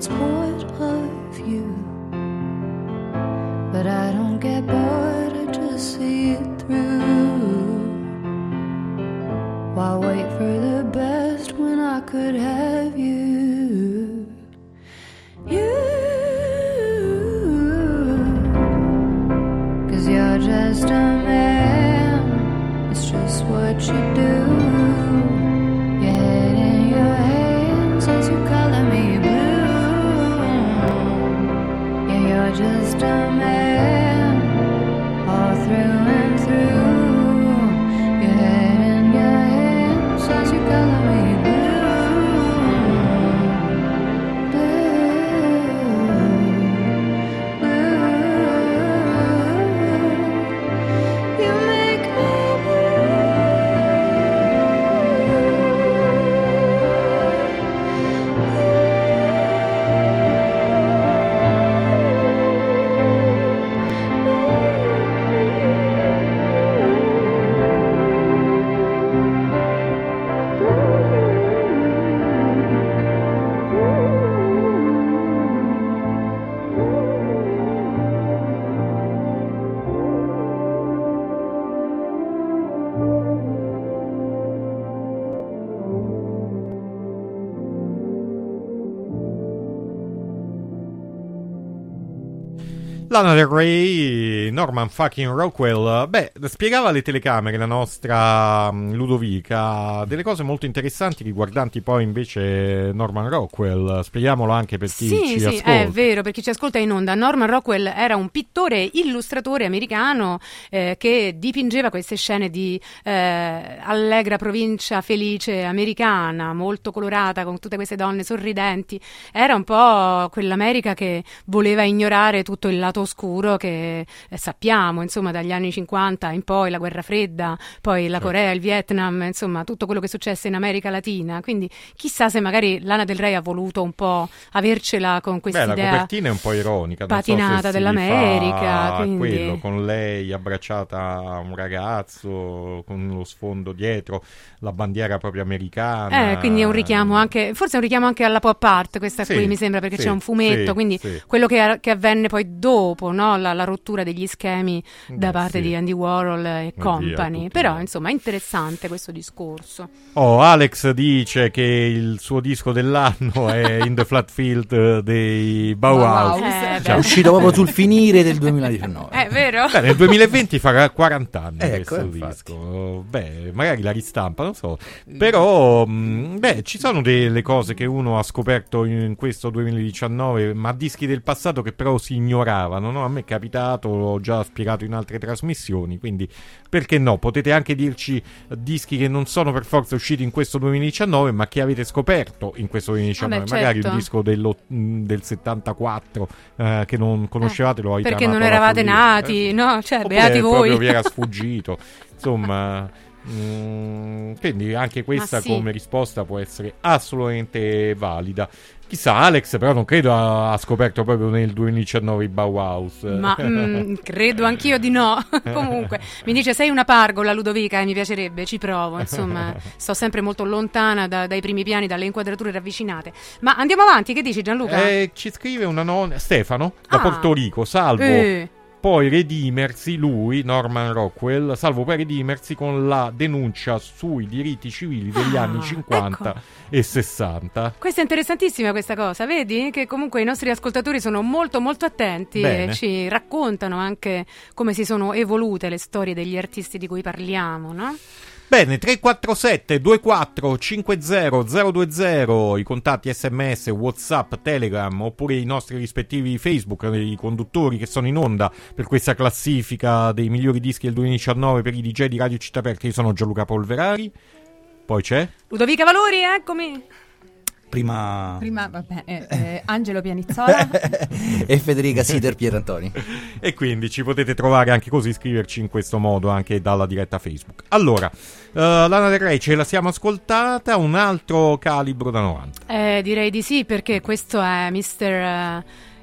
it's what of you. But I don't get bored, I just see it through. Why wait for the best when I could have you? You, 'cause you're just a man, it's just what you do. Your head in your hands as you color me blue. Yeah, you're just a man, all through and through. Your head in your hands as you color me blue. Lana Del Rey, Norman fucking Rockwell. Beh, spiegava alle telecamere la nostra um, Ludovica delle cose molto interessanti riguardanti poi invece Norman Rockwell. Spieghiamolo anche per chi sì, ci sì, ascolta. È vero, per chi ci ascolta in onda. Norman Rockwell era un pittore illustratore americano eh, che dipingeva queste scene di eh, allegra provincia felice americana, molto colorata, con tutte queste donne sorridenti. Era un po' quell'America che voleva ignorare tutto il lato oscuro che eh, sappiamo, insomma, dagli anni cinquanta in poi, la guerra fredda, poi la Corea, il Vietnam, insomma, tutto quello che successe in America Latina. Quindi chissà se magari Lana Del Rey ha voluto un po' avercela con questa Beh, idea. La copertina è un po' ironica, non patinata so se dell'America, si quindi... quello con lei abbracciata a un ragazzo con lo sfondo dietro la bandiera proprio americana. Eh, quindi è un richiamo anche, forse è un richiamo anche alla pop art questa sì, qui, mi sembra, perché sì, c'è un fumetto, sì, quindi sì. quello che, che avvenne poi dopo, no? la, la rottura degli schemi da Beh, parte sì. di Andy Warhol e Oddio, company. tutti Però via. insomma è interessante questo discorso. Oh, Alex dice che il suo disco dell'anno è In the Flat Field dei Bauhaus. Bauhaus. Eh, Cioè, È uscito proprio sul finire del duemiladiciannove. È vero? Beh, nel duemilaventi farà quaranta anni Ecco, questo infatti. disco. Beh, magari la ristampa, non so. Però, mh, beh, ci sono delle cose che uno ha scoperto in questo duemiladiciannove, ma dischi del passato che però si ignoravano, no? A me è capitato, l'ho già spiegato in altre trasmissioni, quindi perché no? Potete anche dirci dischi che non sono per forza usciti in questo duemiladiciannove, ma che avete scoperto in questo duemiladiciannove. Vabbè, Magari certo. un disco dello- mh, del settantaquattro eh, che non conoscevate, lo avete Perché amato non alla eravate follia. nati, Eh, no? Cioè, Oppure beati voi. proprio vi era sfuggito. Insomma, mm, quindi anche questa sì. come risposta può essere assolutamente valida. Chissà, Alex però non credo ha, ha scoperto proprio nel duemiladiciannove i Bauhaus. Ma mm, credo anch'io di no. Comunque mi dice sei una pargola, Ludovica, e mi piacerebbe, ci provo. Insomma, sto sempre molto lontana da- dai primi piani, dalle inquadrature ravvicinate. Ma andiamo avanti, che dici Gianluca? Eh, ci scrive una nonna, Stefano, da Ah. Porto Rico, salvo Eh. poi redimersi lui, Norman Rockwell, salvo poi redimersi con la denuncia sui diritti civili degli Ah, anni cinquanta ecco. e sessanta. Questa è interessantissima questa cosa, vedi? Che comunque i nostri ascoltatori sono molto molto attenti Bene. e ci raccontano anche come si sono evolute le storie degli artisti di cui parliamo, no? Bene, tre quattro sette due quattro cinque zero zero due zero, i contatti sms, whatsapp, telegram, oppure i nostri rispettivi Facebook, i conduttori che sono in onda per questa classifica dei migliori dischi del duemiladiciannove per i D J di Radio Città Aperta. Io sono Gianluca Polverari, poi c'è... Ludovica Valori, eccomi! Prima... Prima, vabbè, eh, eh, Angelo Pianizzola. e Federica Sider Pierantoni. E quindi ci potete trovare anche così, scriverci in questo modo anche dalla diretta Facebook. Allora, uh, Lana Del Rey ce la siamo ascoltata, un altro calibro da novanta. Eh, direi di sì, perché questo è mister uh,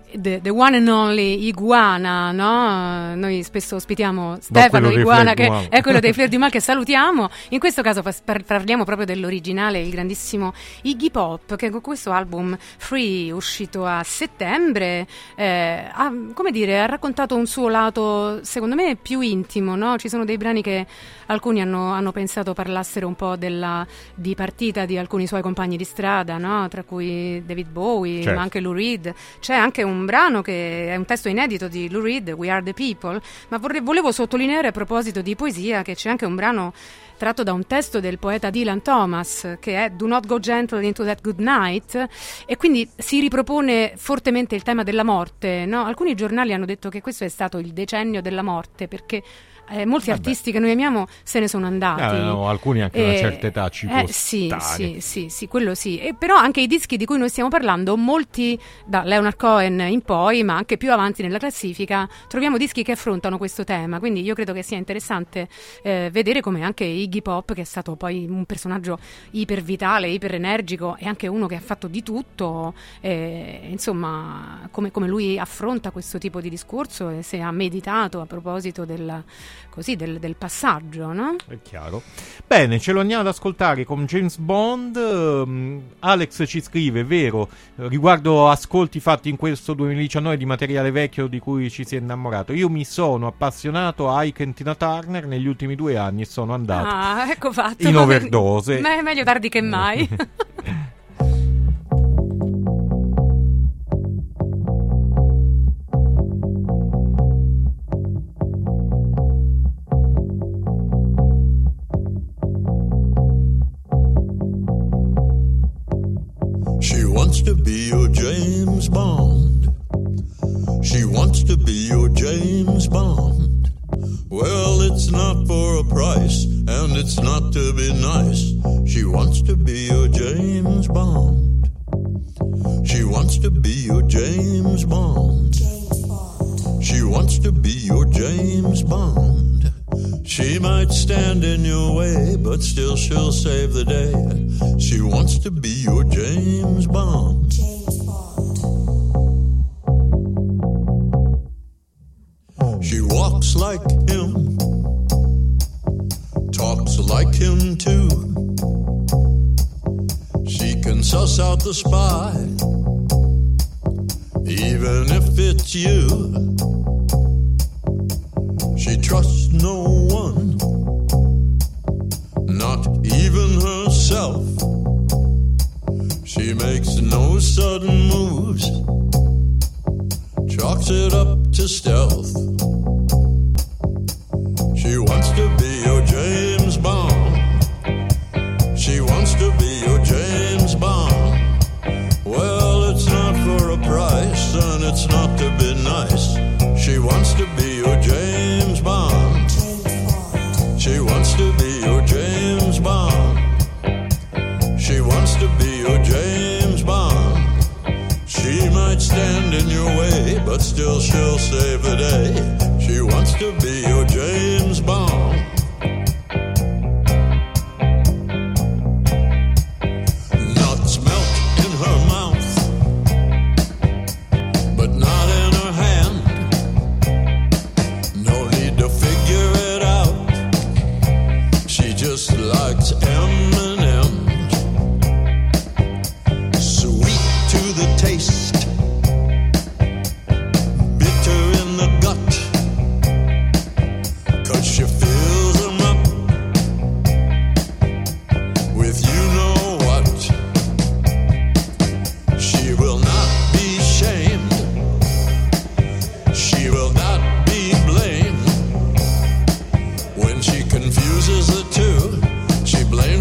The, the one and only Iguana, no? Noi spesso ospitiamo Stefano no, Iguana, che Mal. è quello dei Fleur du Mal, che salutiamo. In questo caso par- parliamo proprio dell'originale, il grandissimo Iggy Pop, che con questo album Free, uscito a settembre, eh, ha, come dire, ha raccontato un suo lato, secondo me, più intimo, no? Ci sono dei brani che alcuni hanno, hanno pensato parlassero un po' della di partita di alcuni suoi compagni di strada, no? Tra cui David Bowie, certo. ma anche Lou Reed. C'è anche un brano che è un testo inedito di Lou Reed, We Are the People, ma vorrei, volevo sottolineare a proposito di poesia che c'è anche un brano tratto da un testo del poeta Dylan Thomas, che è Do Not Go Gentle Into That Good Night, e quindi si ripropone fortemente il tema della morte, no? Alcuni giornali hanno detto che questo è stato il decennio della morte, perché Eh, molti Vabbè. artisti che noi amiamo se ne sono andati. Eh, no, alcuni anche a una eh, certa età ci eh, può sì, stare. sì, sì, sì, quello sì. E però anche i dischi di cui noi stiamo parlando, molti da Leonard Cohen in poi, ma anche più avanti nella classifica, troviamo dischi che affrontano questo tema. Quindi io credo che sia interessante eh, vedere come anche Iggy Pop, che è stato poi un personaggio ipervitale, iperenergico e anche uno che ha fatto di tutto, eh, insomma, come, come lui affronta questo tipo di discorso e se ha meditato a proposito del così del, del passaggio, no? È chiaro. Bene, ce lo andiamo ad ascoltare con James Bond. um, Alex ci scrive, vero, riguardo ascolti fatti in questo duemiladiciannove di materiale vecchio di cui ci si è innamorato. Io mi sono appassionato a Ike e Tina Turner negli ultimi due anni e sono andato ah, ecco fatto. in overdose. Ma è meglio tardi che mai. She wants to be your James Bond. She wants to be your James Bond. Well, it's not for a price, and it's not to be nice. She wants to be your James Bond. She wants to be your James Bond. She wants to be your James Bond. She might stand in your way, but still she'll save the day. She wants to be your James Bond. She walks like him, talks like him too. She can suss out the spy, even if it's you. She trusts no one, not even herself. She makes no sudden moves, chalks it up to stealth. She wants to be your James Bond. She wants to be your James Bond. Well, it's not for a price, and it's not to be nice. She wants to be your James Bond. She wants to be your James Bond. She wants to be your James Bond. She might stand in your way, but still she'll save the day. She wants to be your James Bond. Nuts melt in her mouth, but not in her hand. No need to figure it out. She just likes M and M's. Sweet to the taste, bitter in the gut, 'cause she fills them up with you know what. She will not be shamed, she will not be blamed. When she confuses the two, she blames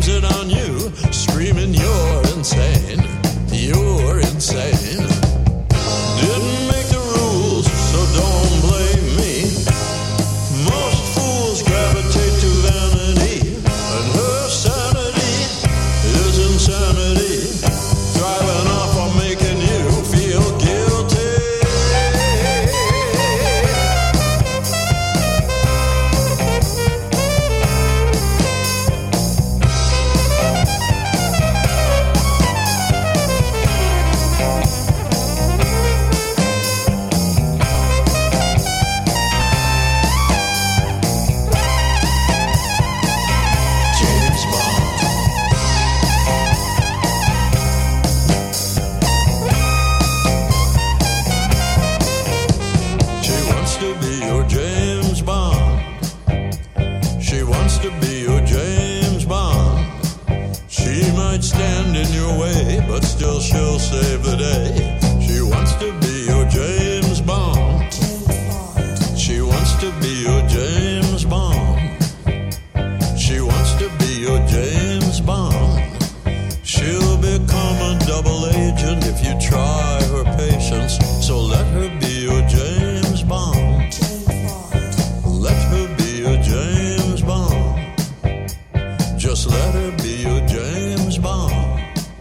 she'll save the day. She wants to be your James Bond. She wants to be your James Bond. She wants to be your James Bond. She'll become a double agent if you try her patience. So let her be your James Bond. Let her be your James Bond. Just let her be your James Bond.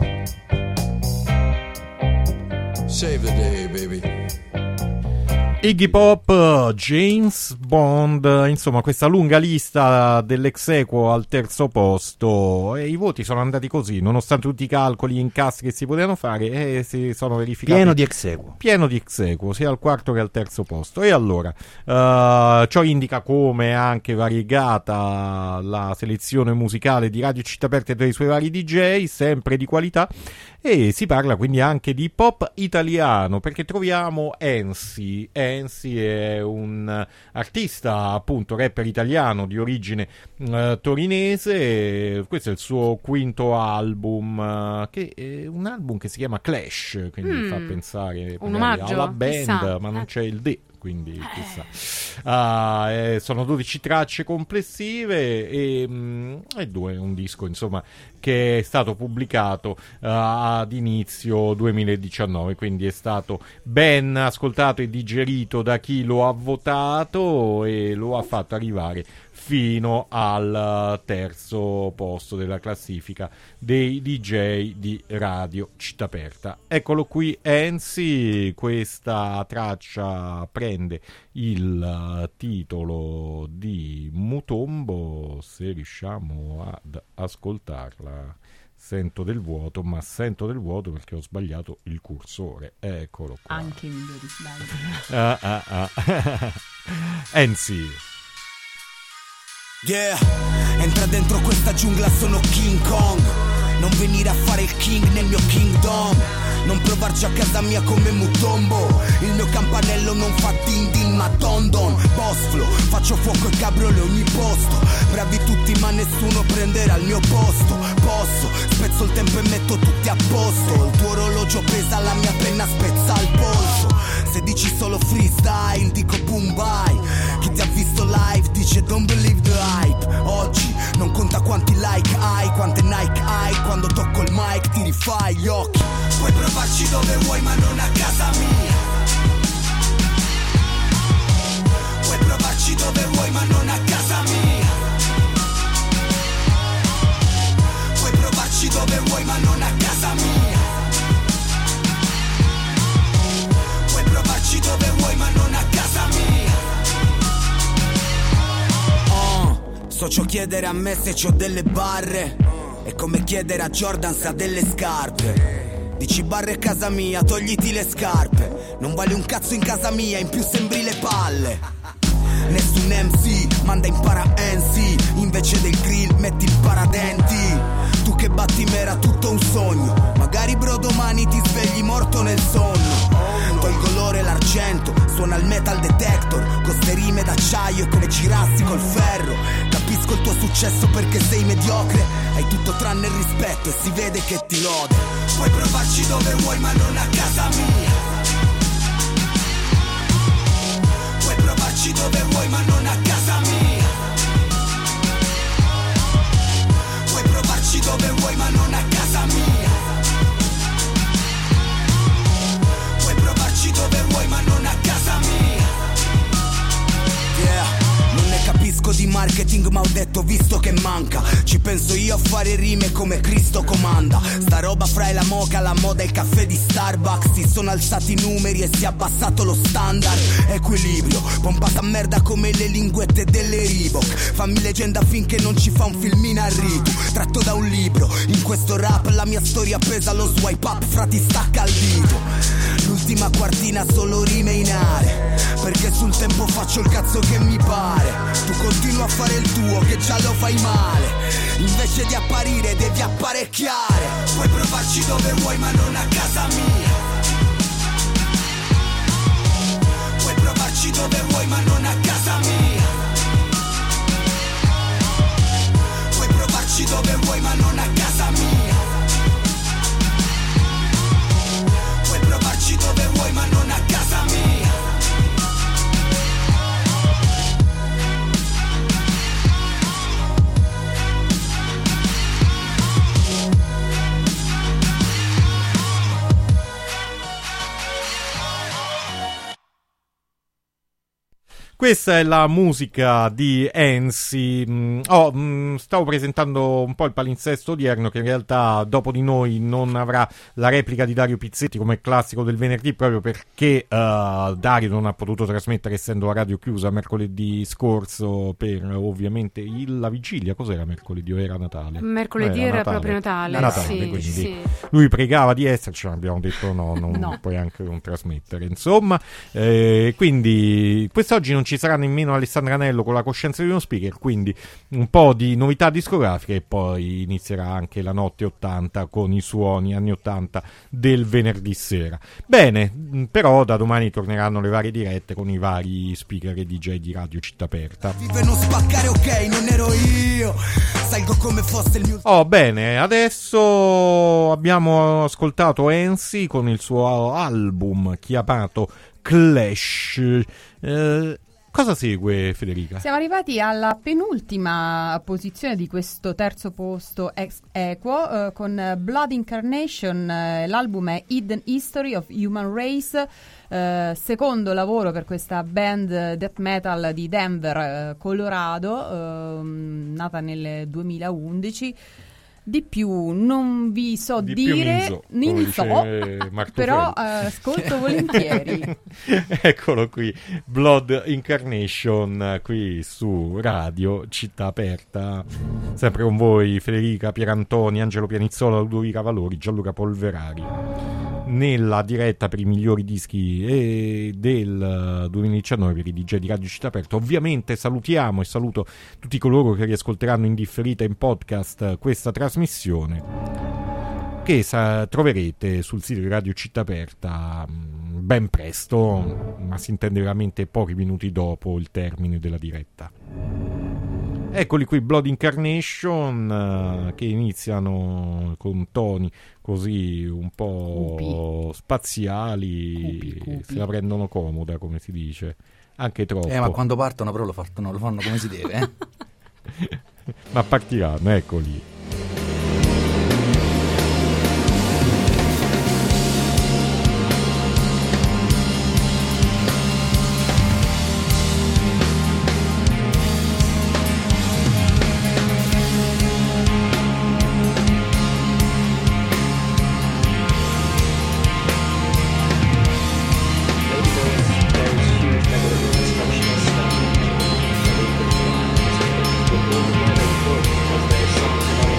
Save the day, baby. Iggy Pop, James Bond, insomma questa lunga lista dell'ex equo al terzo posto, e i voti sono andati così, nonostante tutti i calcoli e incassi che si potevano fare, e si sono verificati pieno di ex equo, pieno di ex equo sia al quarto che al terzo posto. E allora uh, ciò indica come anche variegata la selezione musicale di Radio Città Aperta tra i suoi vari D J, sempre di qualità. E si parla quindi anche di pop italiano, perché troviamo Ensi. Ensi è un artista, appunto, rapper italiano di origine uh, torinese. Questo è il suo quinto album, uh, che è un album che si chiama Clash, quindi mm, fa pensare un omaggio alla band, chissà. ma non c'è il D. Quindi chissà. Uh, eh, sono dodici tracce complessive e, mm, e due, un disco insomma che è stato pubblicato uh, ad inizio duemiladiciannove, quindi è stato ben ascoltato e digerito da chi lo ha votato e lo ha fatto arrivare fino al terzo posto della classifica dei D J di Radio Città Aperta. Eccolo qui Ensi, questa traccia prende il titolo di Mutombo, se riusciamo ad ascoltarla. Sento del vuoto, ma sento del vuoto perché ho sbagliato il cursore. Eccolo qua. Anche i migliori sbagli. Ah, ah, ah. Ensi. Yeah, entra dentro questa giungla, sono King Kong. Non venire a fare il king nel mio kingdom. Non provarci a casa mia come Mutombo. Il mio campanello non fa din din ma don don. Boss flow, faccio fuoco e cabriole ogni posto. Bravi tutti ma nessuno prenderà il mio posto. Posso, spezzo il tempo e metto tutti a posto. Il tuo orologio pesa, la mia penna spezza il polso. Se dici solo freestyle dico boom bye. Chi ti ha visto live dice don't believe the hype. Oggi non conta quanti like hai, quante Nike hai. Quando tocco il mic ti rifai gli occhi. Puoi provarci dove vuoi ma non a casa mia. Puoi provarci dove vuoi ma non a casa mia. Puoi provarci dove vuoi ma non a casa mia. Puoi provarci dove vuoi ma non a casa mia. Oh, socio chiedere a me se c'ho delle barre. È come chiedere a Jordan se ha delle scarpe. Dici barre casa mia, togliti le scarpe. Non vale un cazzo in casa mia, in più sembri le palle. Nessun M C manda in para N C. Invece del grill metti il paradenti. Tu che batti me era tutto un sogno. Magari bro domani ti svegli morto nel sonno. Tolgo l'oro e l'argento, suona il metal detector. Con ste rime d'acciaio è come girarsi col ferro. Capisco il tuo successo perché sei mediocre. Hai tutto tranne il rispetto e si vede che ti lode. Puoi provarci dove vuoi ma non a casa mia. Puoi provarci dove vuoi ma non a casa mia. Puoi provarci dove vuoi ma non a casa mia. Puoi provarci dove vuoi ma non a casa mia. Yeah. Non ne capisco di marketing ma ho detto visto che manca. Ci penso io a fare rime come Cristo comanda. Sta roba fra la moca, la moda e il caffè di Starbucks. Si sono alzati i numeri e si è abbassato lo standard. Equilibrio, pompata a merda come le linguette delle Reebok. Fammi leggenda finché non ci fa un filmino a ritu. Tratto da un libro, in questo rap la mia storia pesa lo swipe up, frati stacca al dito. L'ultima quartina solo rime in are. Perché sul tempo faccio il cazzo che mi pare. Tu continua a fare il tuo che già lo fai male. Invece di apparire devi apparecchiare. Puoi provarci dove vuoi ma non a casa mia. Puoi provarci dove vuoi ma non a casa mia. Puoi provarci dove vuoi ma non a casa mia. Questa è la musica di Ensi. Mm, oh, mm, stavo presentando un po' il palinsesto odierno, che in realtà dopo di noi non avrà la replica di Dario Pizzetti come classico del venerdì, proprio perché uh, Dario non ha potuto trasmettere, essendo la radio chiusa mercoledì scorso per ovviamente il, la vigilia. Cos'era mercoledì o era Natale? Mercoledì era, era Natale. proprio Natale, Natale, sì, quindi sì. Lui pregava di esserci, abbiamo detto no, non No. puoi anche non trasmettere, insomma. Eh, quindi quest'oggi non ci sarà nemmeno Alessandra Anello con la coscienza di uno speaker, quindi un po' di novità discografiche e poi inizierà anche la notte ottanta con i suoni anni ottanta del venerdì sera. Bene, però da domani torneranno le varie dirette con i vari speaker e D J di Radio Città Aperta. Vive non spaccare, ok, non ero io. Salgo come fosse il mio. Oh, bene, adesso abbiamo ascoltato Ensi con il suo album chiamato Clash. Eh, cosa segue, Federica? Siamo arrivati alla penultima posizione di questo terzo posto ex equo, eh, con Blood Incarnation. Eh, l'album è Hidden History of Human Race, eh, secondo lavoro per questa band death metal di Denver, eh, Colorado, eh, nata nel duemilaundici. Di più non vi so Di dire, più minzo, non so, Marco però Feli. eh, ascolto volentieri. Eccolo qui, Blood Incarnation, qui su Radio Città Aperta, sempre con voi Federica Pierantoni, Angelo Pianizzola, Ludovica Valori, Gianluca Polverari, nella diretta per i migliori dischi e del duemiladiciannove per i D J di Radio Città Aperta. Ovviamente salutiamo e saluto tutti coloro che riascolteranno in differita in podcast questa trasmissione, che sa, troverete sul sito di Radio Città Aperta ben presto, ma si intende veramente pochi minuti dopo il termine della diretta. Eccoli qui, Blood Incarnation, uh, che iniziano con toni così un po' Cupi. spaziali, Cupi, cupi. se la prendono comoda, come si dice, anche troppo. Eh, ma quando partono però lo fanno, lo fanno come si deve, eh? Ma partiranno, eccoli. There's huge negative destruction. The weather report because there's some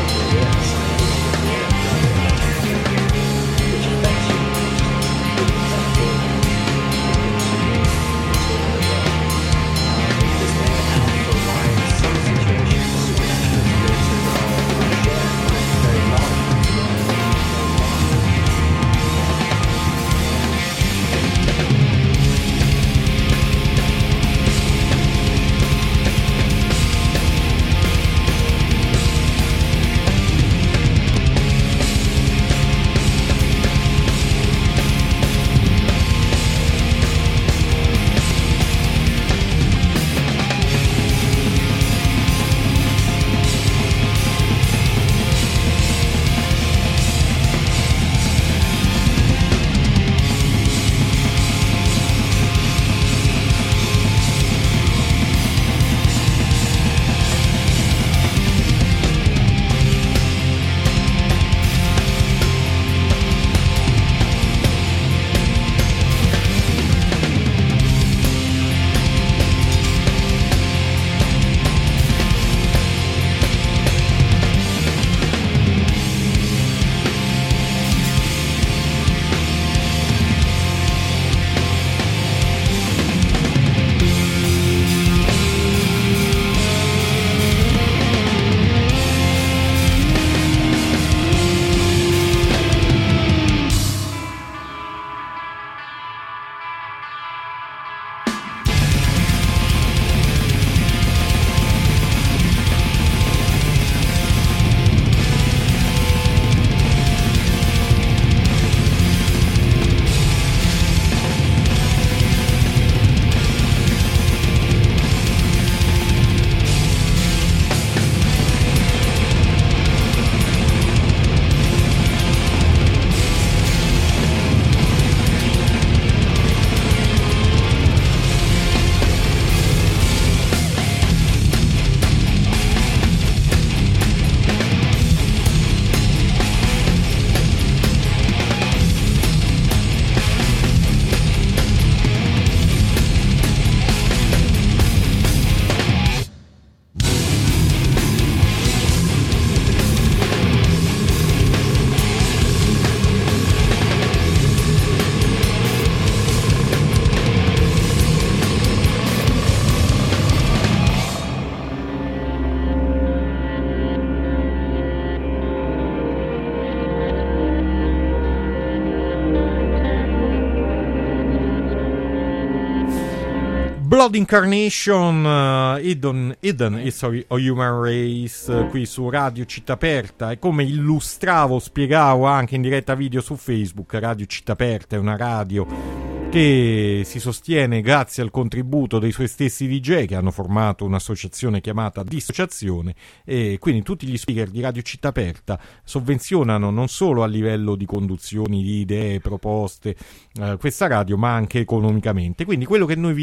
Blood Incarnation, uh, Hidden, Hidden History of Human Race, uh, qui su Radio Città Aperta. E come illustravo, spiegavo anche in diretta video su Facebook, Radio Città Aperta è una radio che si sostiene grazie al contributo dei suoi stessi D J, che hanno formato un'associazione chiamata Dissociazione, e quindi tutti gli speaker di Radio Città Aperta sovvenzionano non solo a livello di conduzioni di idee, proposte eh, questa radio, ma anche economicamente. Quindi quello che noi vi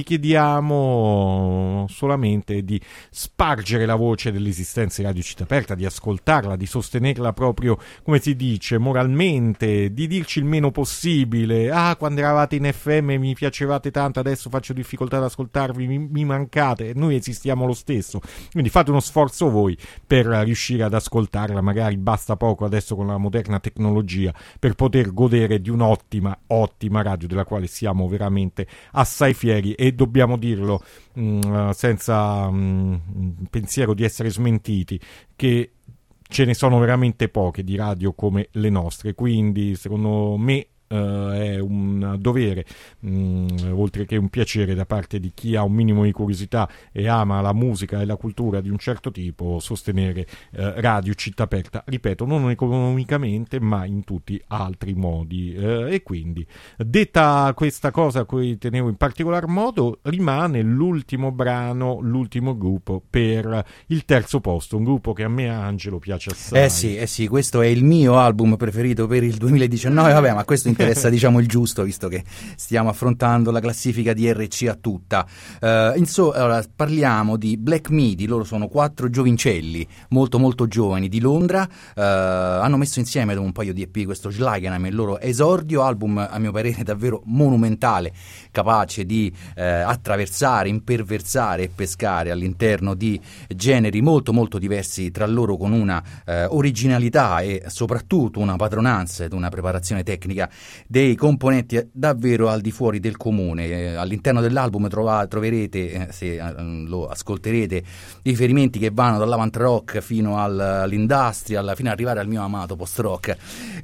chiediamo solamente è di spargere la voce dell'esistenza di Radio Città Aperta, di ascoltarla, di sostenerla proprio, come si dice, moralmente, di dirci il meno possibile: ah, quando eravate in F M mi piacevate tanto, adesso faccio difficoltà ad ascoltarvi, mi, mi mancate. Noi esistiamo lo stesso, quindi fate uno sforzo voi per riuscire ad ascoltarla. Magari basta poco adesso con la moderna tecnologia per poter godere di un'ottima, ottima radio della quale siamo veramente assai fieri, e dobbiamo dirlo mh, senza mh, pensiero di essere smentiti, che ce ne sono veramente poche di radio come le nostre. Quindi secondo me Uh, è un dovere, mh, oltre che un piacere da parte di chi ha un minimo di curiosità e ama la musica e la cultura di un certo tipo, sostenere uh, Radio Città Aperta, ripeto, non economicamente ma in tutti altri modi. Uh, e quindi, detta questa cosa a cui tenevo in particolar modo, rimane l'ultimo brano, l'ultimo gruppo per il terzo posto, un gruppo che a me, Angelo, piace assai. Eh sì, eh sì, questo è il mio album preferito per il duemiladiciannove, vabbè, ma questo interessa diciamo il giusto, visto che stiamo affrontando la classifica di R C a tutta. Uh, insomma, allora, parliamo di Black Midi. Loro sono quattro giovincelli molto molto giovani di Londra, uh, hanno messo insieme dopo un paio di E P questo Schlagenheim, il loro esordio, album a mio parere davvero monumentale, capace di uh, attraversare, imperversare e pescare all'interno di generi molto molto diversi tra loro, con una uh, originalità e soprattutto una padronanza ed una preparazione tecnica dei componenti davvero al di fuori del comune. Eh, all'interno dell'album trova, troverete, eh, se eh, lo ascolterete, riferimenti che vanno dall'avant rock fino al, all'industrial, fino ad arrivare al mio amato post rock,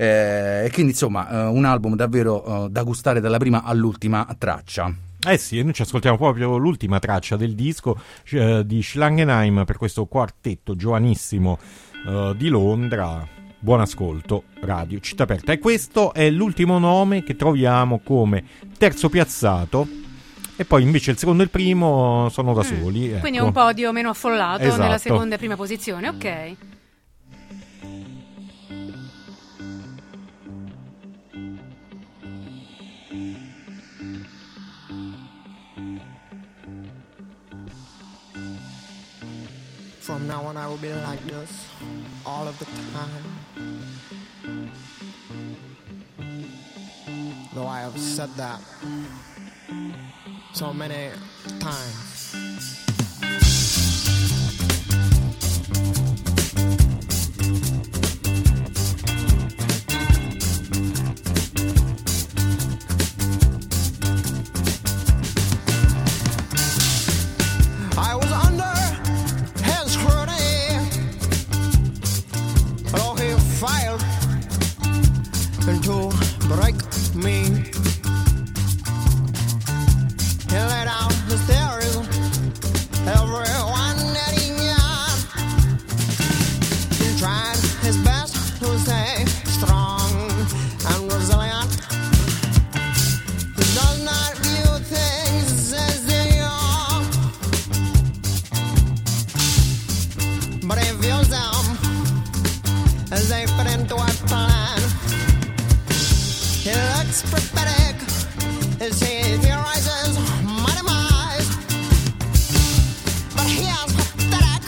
e eh, quindi insomma eh, un album davvero eh, da gustare dalla prima all'ultima traccia. Eh sì, e noi ci ascoltiamo proprio l'ultima traccia del disco eh, di Schlagenheim, per questo quartetto giovanissimo eh, di Londra. Buon ascolto, Radio Città Aperta. E questo è l'ultimo nome che troviamo come terzo piazzato, e poi invece il secondo e il primo sono da soli. Mm, ecco. Quindi è un podio meno affollato, esatto, nella seconda e prima posizione, ok. From now on I will be like this all of the time. Though I have said that so many times. I was under his scrutiny, although he failed to break me. He laid out his theories, everyone netting him. He tried his best to stay strong and resilient. He does not view things as they are, but he views them as they fit into a plan. He looks prophetic as he theorizes my demise, but he is pathetic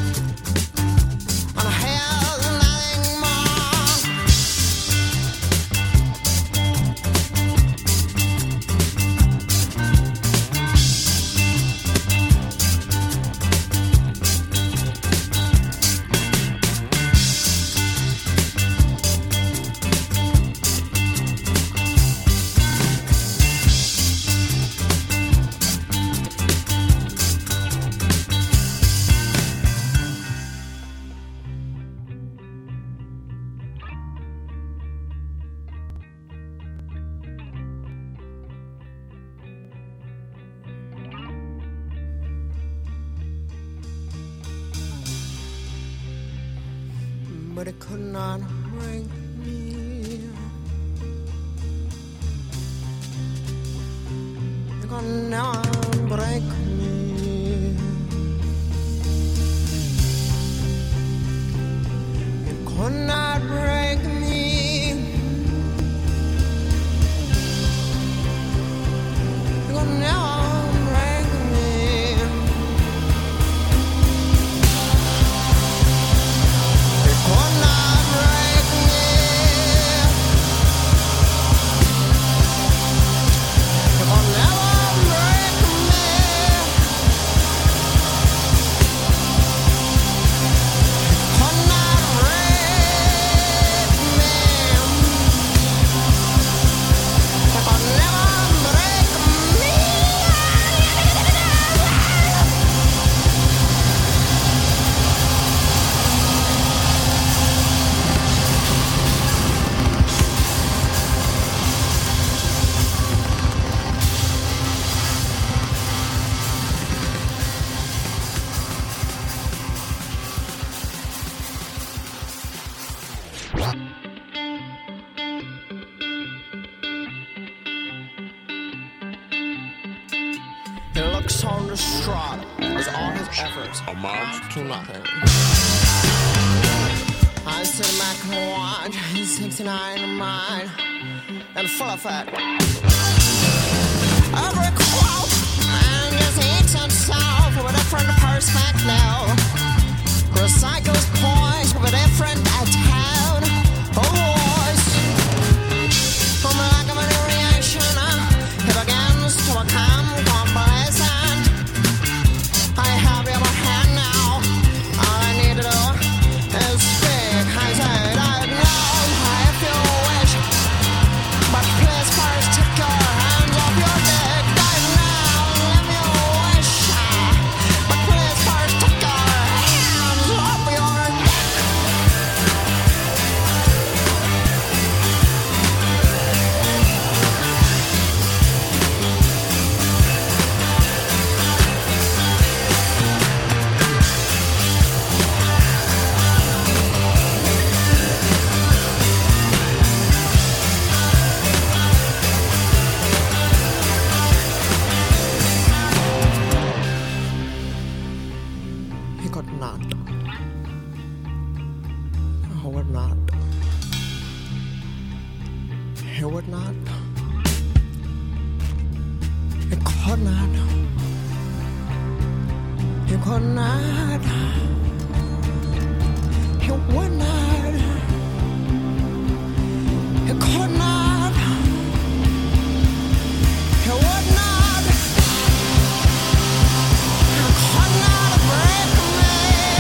and he is nothing more. but it could not break me. It could not break me. It could not break me. It could not. On distraught as all his efforts amount to nothing. I sit back and watch his sixty-nine mind and full of it. Every quote and just eats himself with a different perspective. Recycles points with a different tone or voice. From a lack of any reaction, he begins to become complacent. I have your hand now. All I need to do is speak. I said I know if you wish, but please first take your hands off your dick. I know if you wish, but please first take your hands off your dick. He could not. He would not. He would not. He could not. He could not. He would not. He could not. He would not. He could not break me.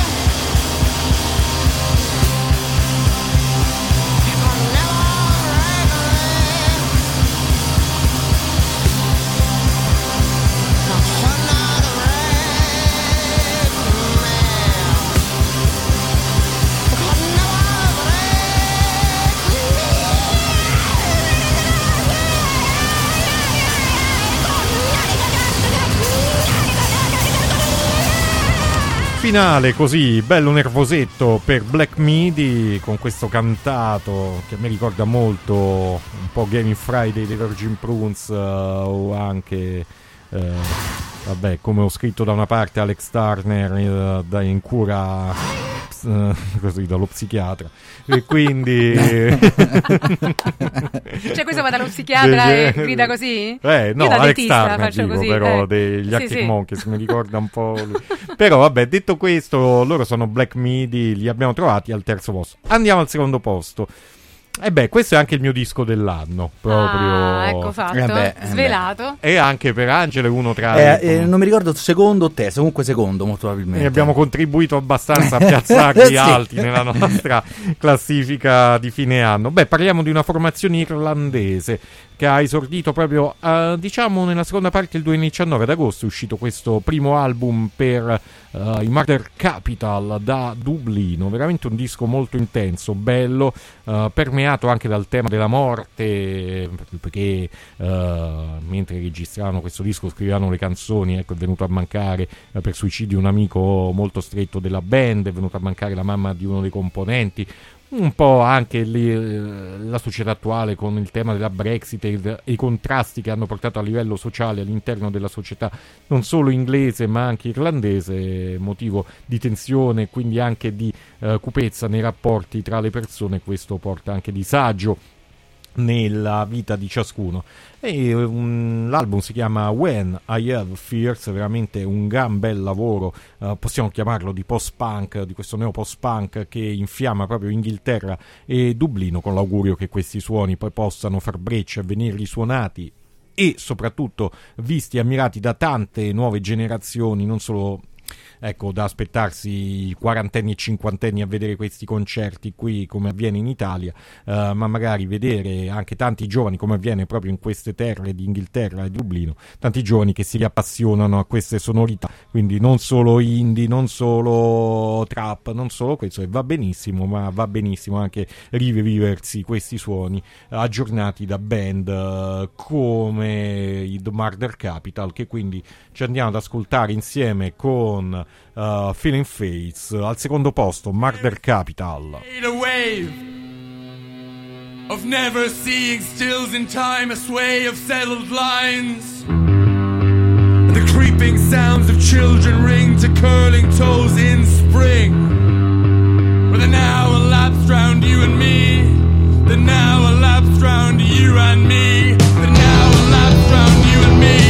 He could never break me. He could not break me. He could never break me. Finale così, bello nervosetto per Black Midi, con questo cantato che mi ricorda molto un po' Gaming Friday dei Virgin Prunes, uh, o anche uh, vabbè, come ho scritto da una parte, Alex Turner uh, da in cura uh, così dallo psichiatra, e quindi cioè questo va dallo psichiatra e grida così? Eh no, io da Alex dentista Turner faccio dico, così, però eh. degli sì, Arctic sì. Monkeys mi ricorda un po' lui. Però vabbè, detto questo, loro sono Black Midi, li abbiamo trovati al terzo posto. Andiamo al secondo posto. E beh, questo è anche il mio disco dell'anno, proprio. Ah, ecco fatto, Eh beh, eh svelato. E anche per Angelo è uno tra Eh, eh, non mi ricordo secondo o terzo, comunque secondo molto probabilmente. e abbiamo contribuito abbastanza a piazzarli Sì. alti nella nostra classifica di fine anno. Beh, parliamo di una formazione irlandese che ha esordito proprio, eh, diciamo, nella seconda parte del duemiladiciannove. Ad agosto è uscito questo primo album per uh, i Murder Capital da Dublino, veramente un disco molto intenso, bello, uh, per me permeato anche dal tema della morte, perché uh, mentre registravano questo disco, scrivevano le canzoni, ecco, è venuto a mancare uh, per suicidio un amico molto stretto della band, è venuto a mancare la mamma di uno dei componenti, un po' anche le, la società attuale con il tema della Brexit e i contrasti che hanno portato a livello sociale all'interno della società non solo inglese ma anche irlandese, motivo di tensione e quindi anche di uh, cupezza nei rapporti tra le persone. Questo porta anche disagio nella vita di ciascuno. E um, l'album si chiama When I Have Fears, veramente un gran bel lavoro, uh, possiamo chiamarlo di post-punk, di questo neo post-punk che infiamma proprio Inghilterra e Dublino, con l'augurio che questi suoni poi possano far breccia e venire risuonati e soprattutto visti e ammirati da tante nuove generazioni, non solo, ecco, da aspettarsi quarantenni e cinquantenni a vedere questi concerti qui come avviene in Italia, uh, ma magari vedere anche tanti giovani, come avviene proprio in queste terre di Inghilterra e Dublino, tanti giovani che si riappassionano a queste sonorità, quindi non solo indie, non solo trap, non solo questo, e va benissimo, ma va benissimo anche riviversi questi suoni aggiornati da band uh, come i The Murder Capital, che quindi ci andiamo ad ascoltare insieme con Uh, Feeling Fates. Al secondo posto Murder Capital. A wave of never seeing stills in time, a sway of settled lines, and the creeping sounds of children ring to curling toes in spring, where the now elapsed round you and me, the now elapsed round you and me, the now elapsed round you and me.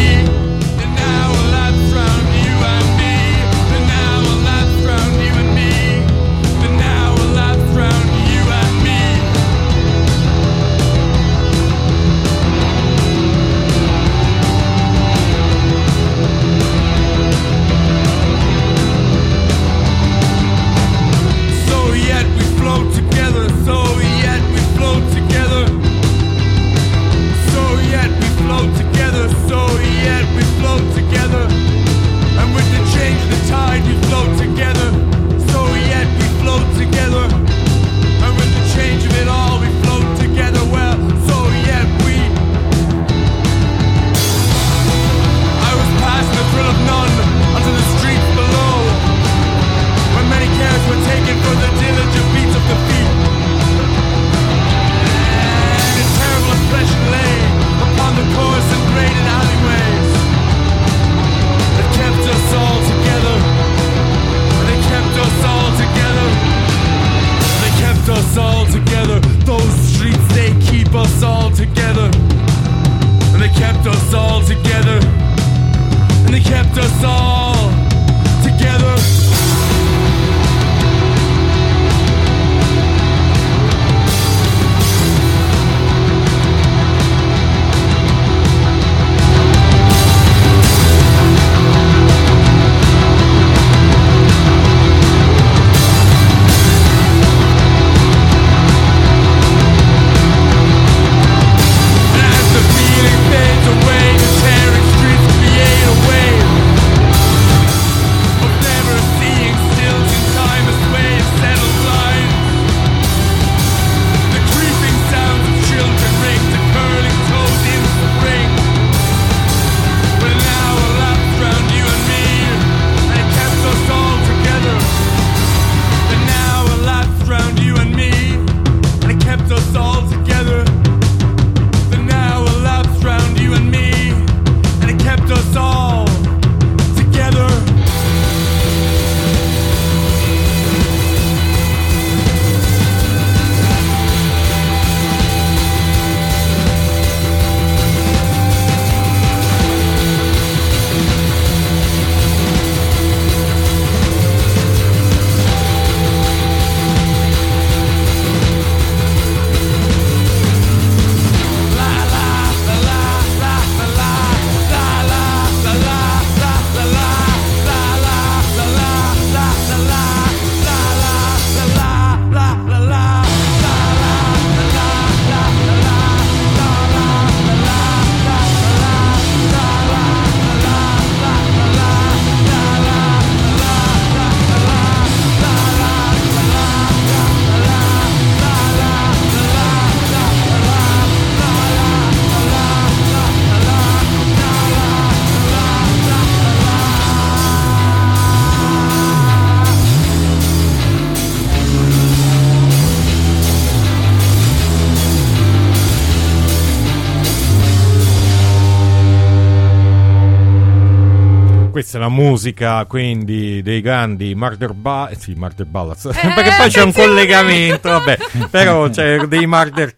Away, the tearing streets create a wave questa è la musica quindi dei grandi Murder Ba- eh, sì, Murder Ballads, eh, perché poi c'è un collegamento, vabbè, però c'è dei Murder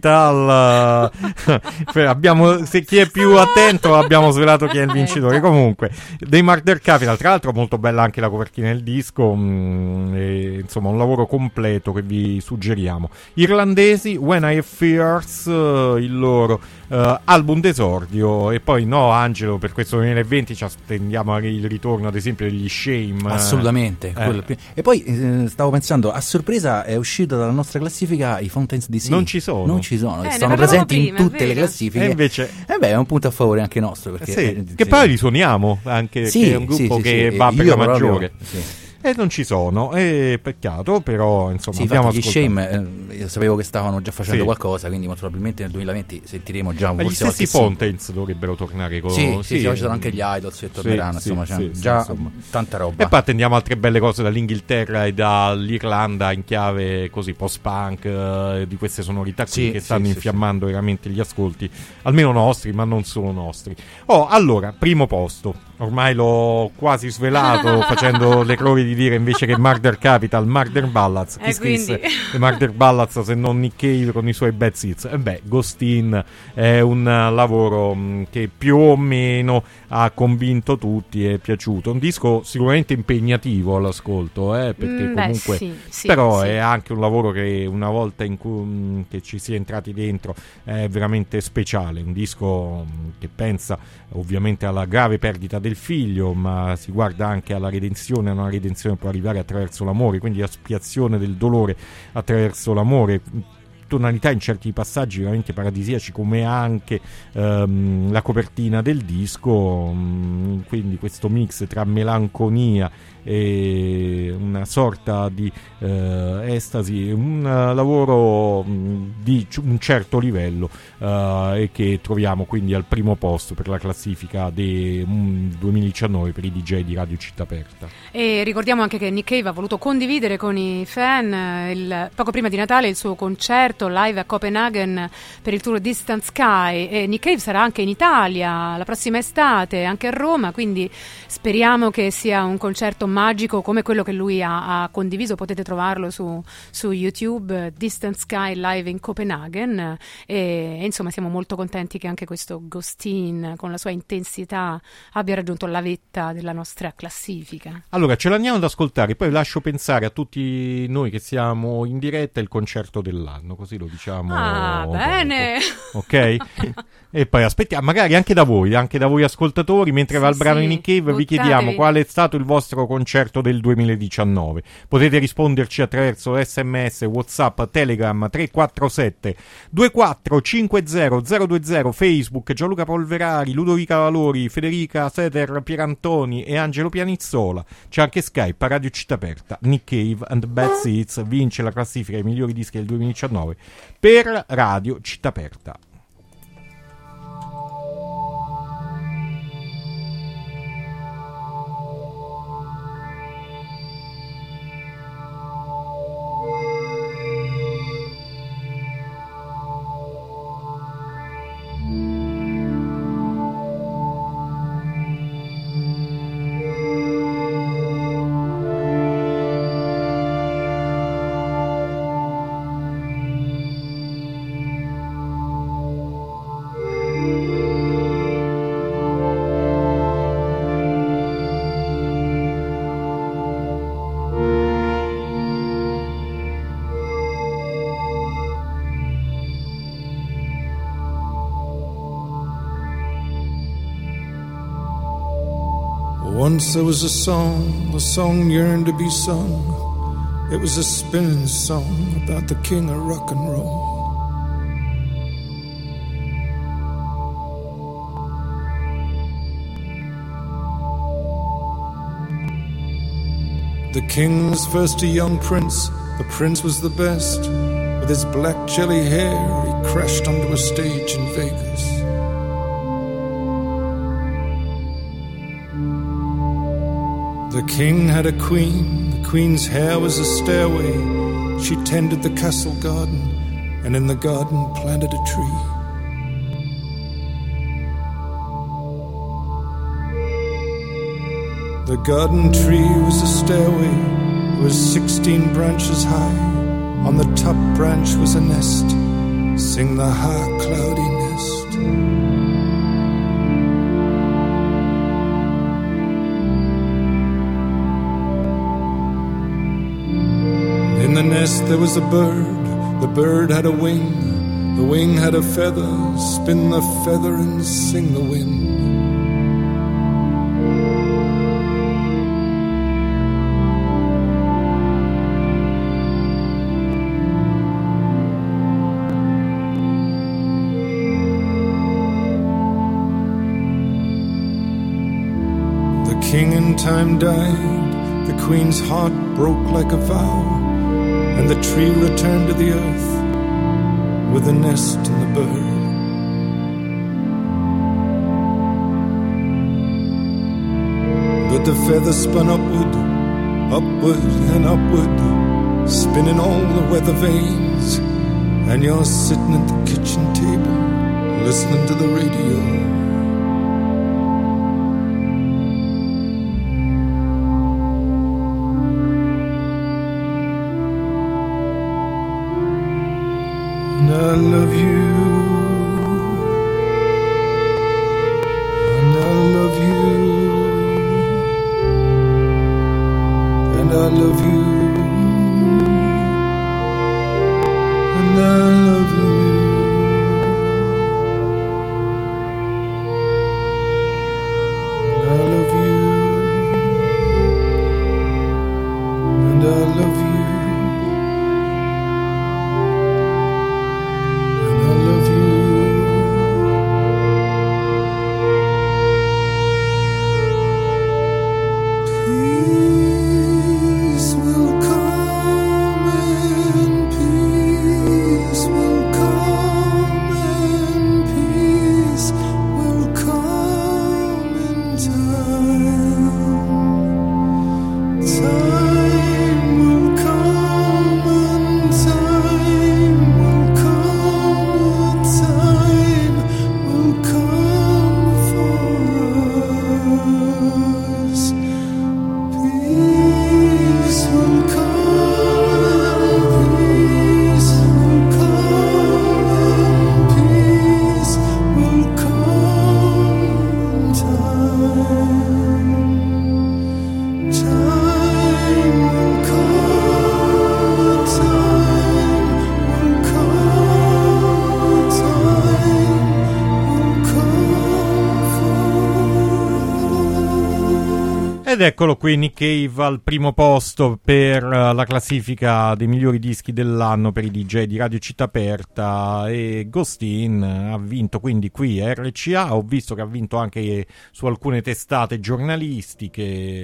Capital, uh, abbiamo, se chi è più attento abbiamo svelato chi è il vincitore. Comunque dei Murder Capital, tra l'altro molto bella anche la copertina del disco, mh, e, insomma un lavoro completo che vi suggeriamo. Irlandesi, When I Have Fears, uh, il loro uh, album d'esordio. E poi no Angelo, per questo duemilaventi ci attendiamo il ritorno ad esempio degli Shame. Assolutamente, eh. più... E poi eh, stavo pensando, a sorpresa è uscito dalla nostra classifica i Fountains D C. Non ci sono, non ci sono, eh, sono presenti prima, in tutte le vero. classifiche. E invece eh beh, è un punto a favore anche nostro, perché sì, eh, che sì. poi li suoniamo anche, sì, che è un gruppo sì, sì, che sì. va per Io la proprio, maggiore. sì. E non ci sono, è peccato, però insomma sì, abbiamo infatti, gli ascoltato. Shame eh, io sapevo che stavano già facendo Sì. qualcosa, quindi molto probabilmente nel duemilaventi sentiremo già Ma gli forse stessi qualche Fountains dovrebbero tornare con sì, sì, sì, sì, oggi sono anche gli Idols che torneranno, sì, insomma, sì, c'è sì, già sì, insomma. tanta roba. E poi attendiamo altre belle cose dall'Inghilterra e dall'Irlanda in chiave così post-punk, eh, di queste sonorità qui Sì, che sì, stanno sì, infiammando veramente gli ascolti, almeno nostri, ma non solo nostri. Oh, allora, primo posto, ormai l'ho quasi svelato facendo l'errore di dire invece che Murder Capital, Murder Ballads. Chi Eh, scrisse quindi. le Murder Ballads se non Nick Cave con i suoi Bad Seeds? E beh, Ghost In è un uh, lavoro mh, che più o meno ha convinto tutti, è piaciuto. Un disco sicuramente impegnativo all'ascolto, eh, perché Mm, beh, comunque sì, sì, però sì. è anche un lavoro che una volta in cui, mh, che ci si è entrati dentro è veramente speciale. Un disco mh, che pensa ovviamente alla grave perdita del figlio, ma si guarda anche alla redenzione. Una redenzione può arrivare attraverso l'amore, quindi la spiazione del dolore attraverso l'amore, tonalità in certi passaggi veramente paradisiaci, come anche ehm, la copertina del disco, mh, quindi questo mix tra melanconia e una sorta di eh, estasi, un uh, lavoro mh, di c- un certo livello, uh, e che troviamo quindi al primo posto per la classifica del duemiladiciannove per i D J di Radio Città Aperta. E ricordiamo anche che Nick Cave ha voluto condividere con i fan eh, il, poco prima di Natale il suo concerto live a Copenaghen per il tour Distant Sky, e Nick Cave sarà anche in Italia la prossima estate, anche a Roma, quindi speriamo che sia un concerto magico come quello che lui ha, ha condiviso. Potete trovarlo su, su YouTube, Distant Sky live in Copenaghen, e, e insomma siamo molto contenti che anche questo Ghostin con la sua intensità abbia raggiunto la vetta della nostra classifica. Allora ce l'andiamo ad ascoltare, poi lascio pensare a tutti noi che siamo in diretta il concerto dell'anno, così lo diciamo. Ah, dopo. bene. Ok? E poi aspettiamo, magari anche da voi, anche da voi ascoltatori, mentre Sì, va il brano sì, in Nick Cave, vi buttatevi. chiediamo qual è stato il vostro concerto del duemiladiciannove. Potete risponderci attraverso sms, WhatsApp, Telegram tre quattro sette due quattro cinque zero zero due zero, Facebook Gianluca Polverari, Ludovica Valori, Federica Seter, Pierantoni e Angelo Pianizzola. C'è anche Skype a Radio Città Aperta. Nick Cave and Bad Seeds vince la classifica dei migliori dischi del duemiladiciannove per Radio Città Aperta. Once there was a song, a song yearned to be sung. It was a spinning song about the king of rock and roll. The king was first a young prince, the prince was the best. With his black jelly hair, he crashed onto a stage in Vegas. The king had a queen, the queen's hair was a stairway. She tended the castle garden, and in the garden planted a tree. The garden tree was a stairway, it was sixteen branches high. On the top branch was a nest, sing the high cloudy nest. In the nest there was a bird, the bird had a wing, the wing had a feather, spin the feather and sing the wind. The king in time died, the queen's heart broke like a vow, and the tree returned to the earth with the nest and the bird. But the feather spun upward, upward and upward, spinning all the weather vanes, and you're sitting at the kitchen table, listening to the radio. I love you, and I love you, and I love you, and I love you, and I love you, and I love you. Ed eccolo qui Nick Cave al primo posto per uh, la classifica dei migliori dischi dell'anno per i D J di Radio Città Aperta, e Ghostin ha vinto quindi qui a R C A. Ho visto che ha vinto anche su alcune testate giornalistiche,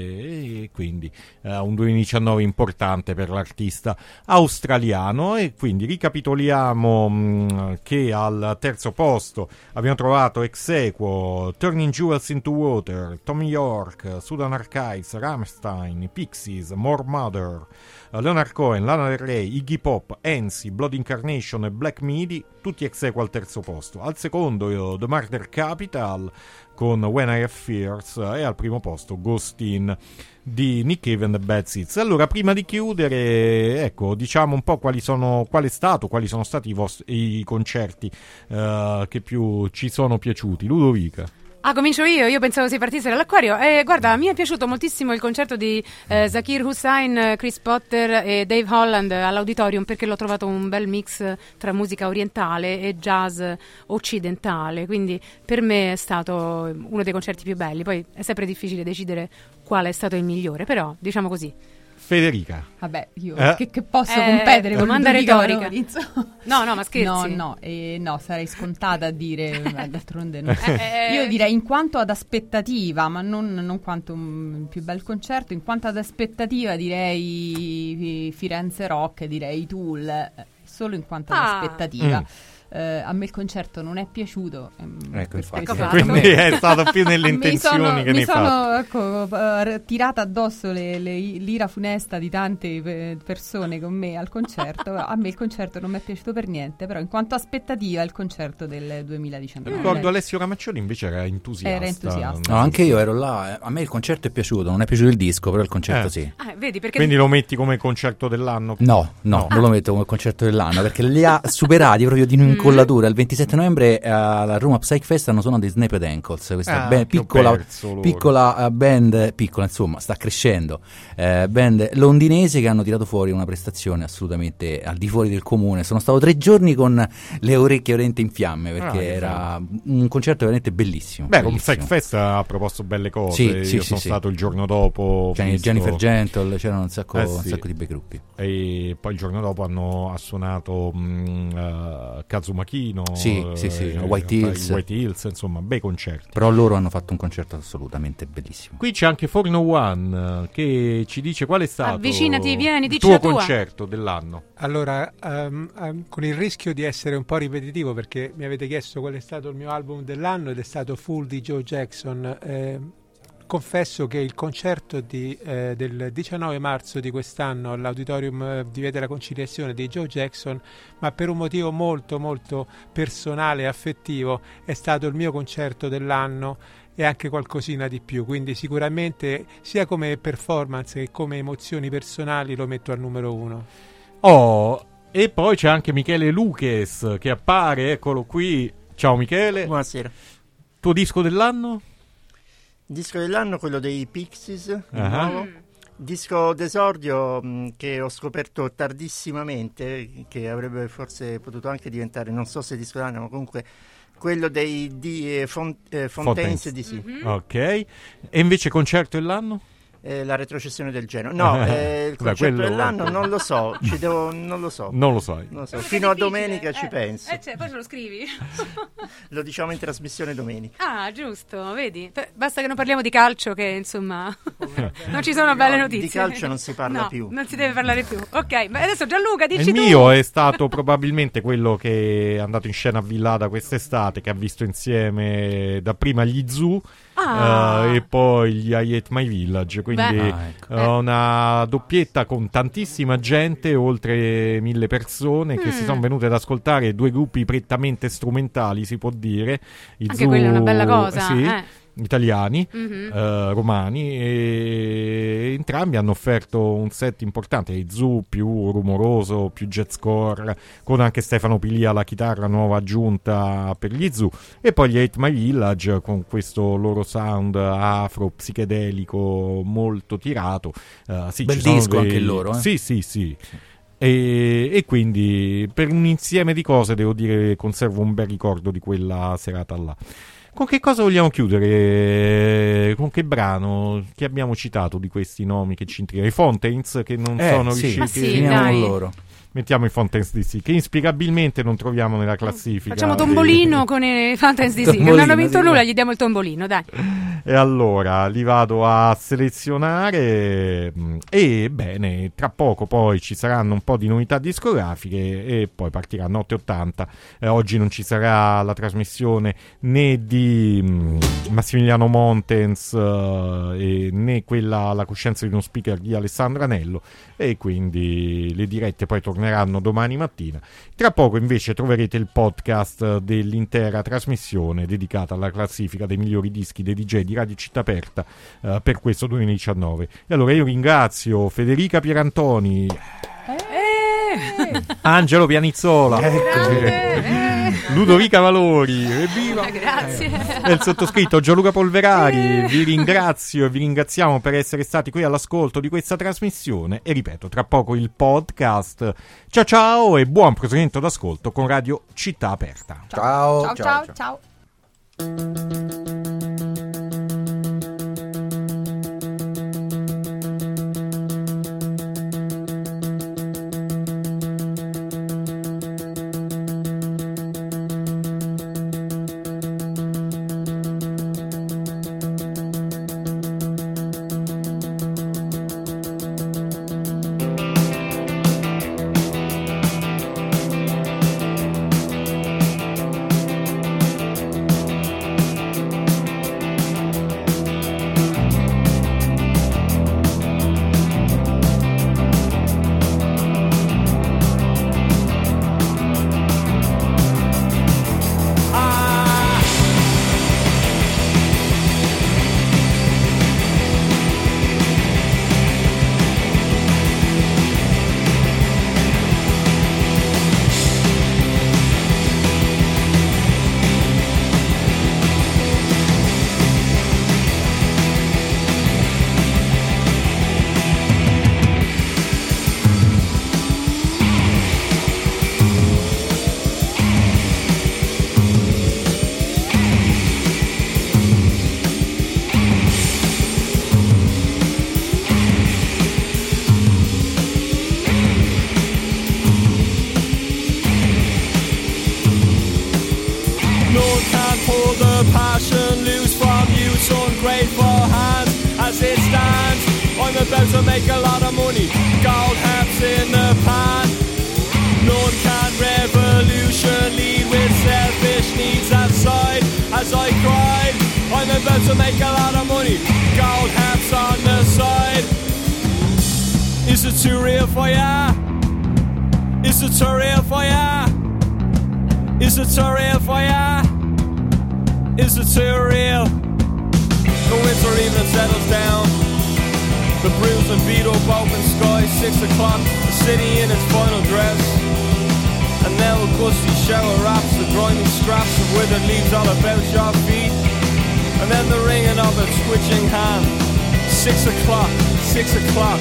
e quindi uh, un duemiladiciannove importante per l'artista australiano. E quindi ricapitoliamo mh, che al terzo posto abbiamo trovato ex aequo Turning Jewels into Water, Tom York, Sudan Archives, Rammstein, Pixies, More Mother, Leonard Cohen, Lana Del Rey, Iggy Pop, Enzy, Blood Incarnation e Black Midi, tutti ex aequo al terzo posto. Al secondo The Murder Capital con When I Have Fears, e al primo posto Ghostin di Nick Cave and the Bad Seeds. Allora, prima di chiudere, ecco, diciamo un po' quali sono, qual è stato, quali sono stati i, vostri, i concerti uh, che più ci sono piaciuti. Ludovica. Ah, comincio io, io pensavo si partisse dall'acquario. Eh, guarda, mi è piaciuto moltissimo il concerto di eh, Zakir Hussain, Chris Potter e Dave Holland all'Auditorium, perché l'ho trovato un bel mix tra musica orientale e jazz occidentale, quindi per me è stato uno dei concerti più belli. Poi è sempre difficile decidere quale è stato il migliore, però diciamo così. Federica. Vabbè, io eh? che, che posso eh, competere con domanda retorica. No, no, ma scherzi. No, no, eh, no, sarei scontata a dire, d'altronde no. eh, io direi in quanto ad aspettativa, ma non, non quanto un più bel concerto, in quanto ad aspettativa direi Firenze Rock, direi Tool, solo in quanto ad ah. aspettativa. Mm. Eh, a me il concerto non è piaciuto, ehm, ecco, infatti. questo- Quindi è stato più nelle intenzioni mi sono, che mi nei sono fatti. ecco, eh, tirata addosso le- le- l'ira funesta di tante pe- persone con me al concerto. A me il concerto non mi è piaciuto per niente, però in quanto aspettativa il concerto del duemiladiciannove. Ricordo Alessio Ramaccioni invece era entusiasta. Era entusiasta. No, anche io ero là. eh. A me il concerto è piaciuto, non è piaciuto il disco, però il concerto Eh. sì. Ah, vedi, perché Quindi lo metti come concerto dell'anno? No, no, non lo metto come concerto dell'anno perché li ha superati proprio di un'incollatura. Il ventisette novembre eh, alla Roma Psych Fest hanno suonato i Snapped Ankles, questa Ah, band- che ho piccola, perso loro. piccola eh, band, piccola insomma, sta crescendo, eh, band londinese che hanno tirato fuori una prestazione assolutamente al di fuori del comune. Sono stato tre giorni con le orecchie veramente in fiamme perché Ah, che era un concerto veramente bellissimo. Beh, con bellissimo. Psych Fest ha proposto belle cose. Sì, Io sì, sono sì, stato sì. il giorno dopo. ho Jenny- visto- Jennifer Gentle, c'erano un sacco, Eh, un sì. sacco di bei gruppi. E poi il giorno dopo hanno ha suonato mh, uh, Kazumakino, Sì, sì, sì, eh, White Hills. White Hills, insomma, bei concerti. Però loro hanno fatto un concerto assolutamente bellissimo. Qui c'è anche Forno One eh, che ci dice qual è stato Avvicinati, vieni, il dici tuo la tua. concerto dell'anno. Allora, ehm, ehm, con il rischio di essere un po' ripetitivo, perché mi avete chiesto qual è stato il mio album dell'anno ed è stato Fool di Joe Jackson, ehm, confesso che il concerto di, eh, del diciannove marzo di quest'anno all'Auditorium eh, di Via della Conciliazione di Joe Jackson, ma per un motivo molto molto personale e affettivo, è stato il mio concerto dell'anno e anche qualcosina di più, quindi sicuramente sia come performance che come emozioni personali lo metto al numero uno. Oh, e poi c'è anche Michele Lucas che appare, eccolo qui. Ciao Michele. Buonasera. Tuo disco dell'anno? Disco dell'anno, quello dei Pixies, di Ah. nuovo. Disco d'esordio mh, che ho scoperto tardissimamente, che avrebbe forse potuto anche diventare, non so se disco dell'anno, ma comunque quello dei di, eh, Font- eh, Fontaines D C. Ok. E invece concerto dell'anno? Eh, la retrocessione del Genoa. No, eh, il Beh, concerto quello- dell'anno non lo so, ci devo, non lo so. Non lo sai. Non lo so. Fino a domenica ci penso. Eh, cioè, poi ce lo scrivi. Lo diciamo in trasmissione domenica. Ah, giusto, vedi? P- Basta che non parliamo di calcio, che insomma non ci sono belle No, notizie. di calcio non si parla No, più. non si deve parlare più. Ok, ma adesso Gianluca, dici Il tu. mio è stato probabilmente quello che è andato in scena a Villada quest'estate, che ha visto insieme dapprima gli Zoo Ah. eh, e poi gli I Hate My Village, quindi Beh. Ah, ecco. eh, una doppietta con tantissima gente, oltre mille persone che Mm. si sono venute ad ascoltare, due gruppi prettamente strumentali, si può dire. I Anche Zoo, quella è una bella cosa, sì, eh. italiani, Mhm. eh, romani, e entrambi hanno offerto un set importante. I Zoo più rumoroso, più jazzcore, con anche Stefano Pilia alla chitarra, nuova aggiunta per gli Zoo, e poi gli Hate My Village con questo loro sound afro psichedelico molto tirato. Eh, sì, Bel ci sono disco dei- anche loro, eh. sì sì sì e, e quindi per un insieme di cose devo dire che conservo un bel ricordo di quella serata là. Con che cosa vogliamo chiudere? Con che brano? Che abbiamo citato di questi nomi che ci intrigano? I Fontaines, che non Eh, sono sì. riusciti. Ma sì, finiamo con loro. Mettiamo i Fontaines D C, che inspiegabilmente non troviamo nella classifica. Facciamo dei- tombolino con i Fantasy D C, che non Tombolino, hanno vinto sì. nulla, gli diamo il tombolino, dai. E allora li vado a selezionare mh, e bene, tra poco poi ci saranno un po' di novità discografiche e poi partirà Notte ottanta. Eh, oggi non ci sarà la trasmissione né di mh, Massimiliano Montens eh, e né quella La coscienza di uno speaker di Alessandro Anello, e quindi le dirette poi torneranno domani mattina. Tra poco invece troverete il podcast dell'intera trasmissione dedicata alla classifica dei migliori dischi dei D J di Radio Città Aperta eh, per questo duemiladiciannove. E allora io ringrazio Federica Pierantoni, Angelo Pianizzola, Ludovica Valori, evviva! Grazie. E il sottoscritto Gianluca Polverari. Vi ringrazio e vi ringraziamo per essere stati qui all'ascolto di questa trasmissione, e ripeto, tra poco il podcast. Ciao ciao e buon proseguimento d'ascolto con Radio Città Aperta. Ciao, ciao, ciao. ciao. No one can pull the passion loose from youth's ungrateful hands. As it stands, I'm about to make a lot of money. Gold harps in the pan. No one can revolution lead with selfish needs aside. As I cried, I'm about to make a lot of money. Gold harps on the side. Is it too real for ya? Is it too real for ya? Is it too real for ya? Is it too real? The winter evening settles down. The bruised and beat up open sky. Six o'clock, the city in its final dress. And now a gusty shower wraps the grimy scraps of withered leaves all about your feet. And then the ringing of a twitching hand. Six o'clock, six o'clock.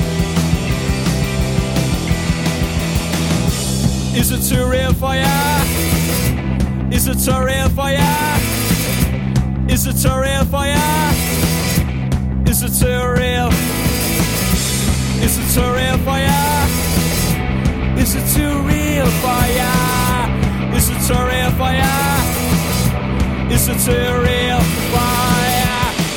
Is it too real for ya? Is it too real for ya? Is it too real for ya? Is it too real? Is it too real for ya? Is it too real for ya? Is it too real for ya? Is it too real for ya?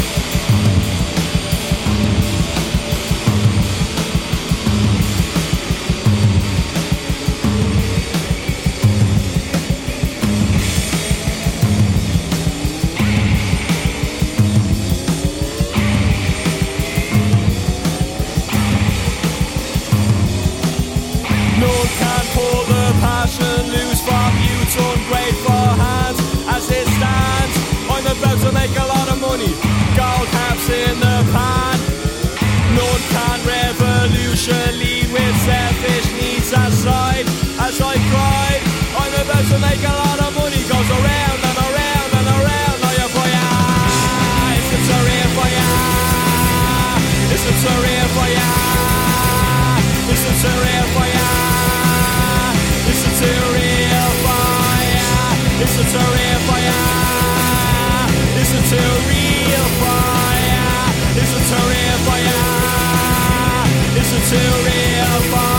Loose from youth's ungrateful hands. As it stands, I'm about to make a lot of money. Gold harps in the pan. No one can revolution lead with selfish needs aside. As I cried, I'm about to make a lot of money. Goes around and around and around. Now you're for ya. Is it so real for ya? Is it so real for ya? Is it so real for ya? Is it too real for ya? Is it too real for ya? Is it too real for ya? Is it too real for ya? Is it too real for ya?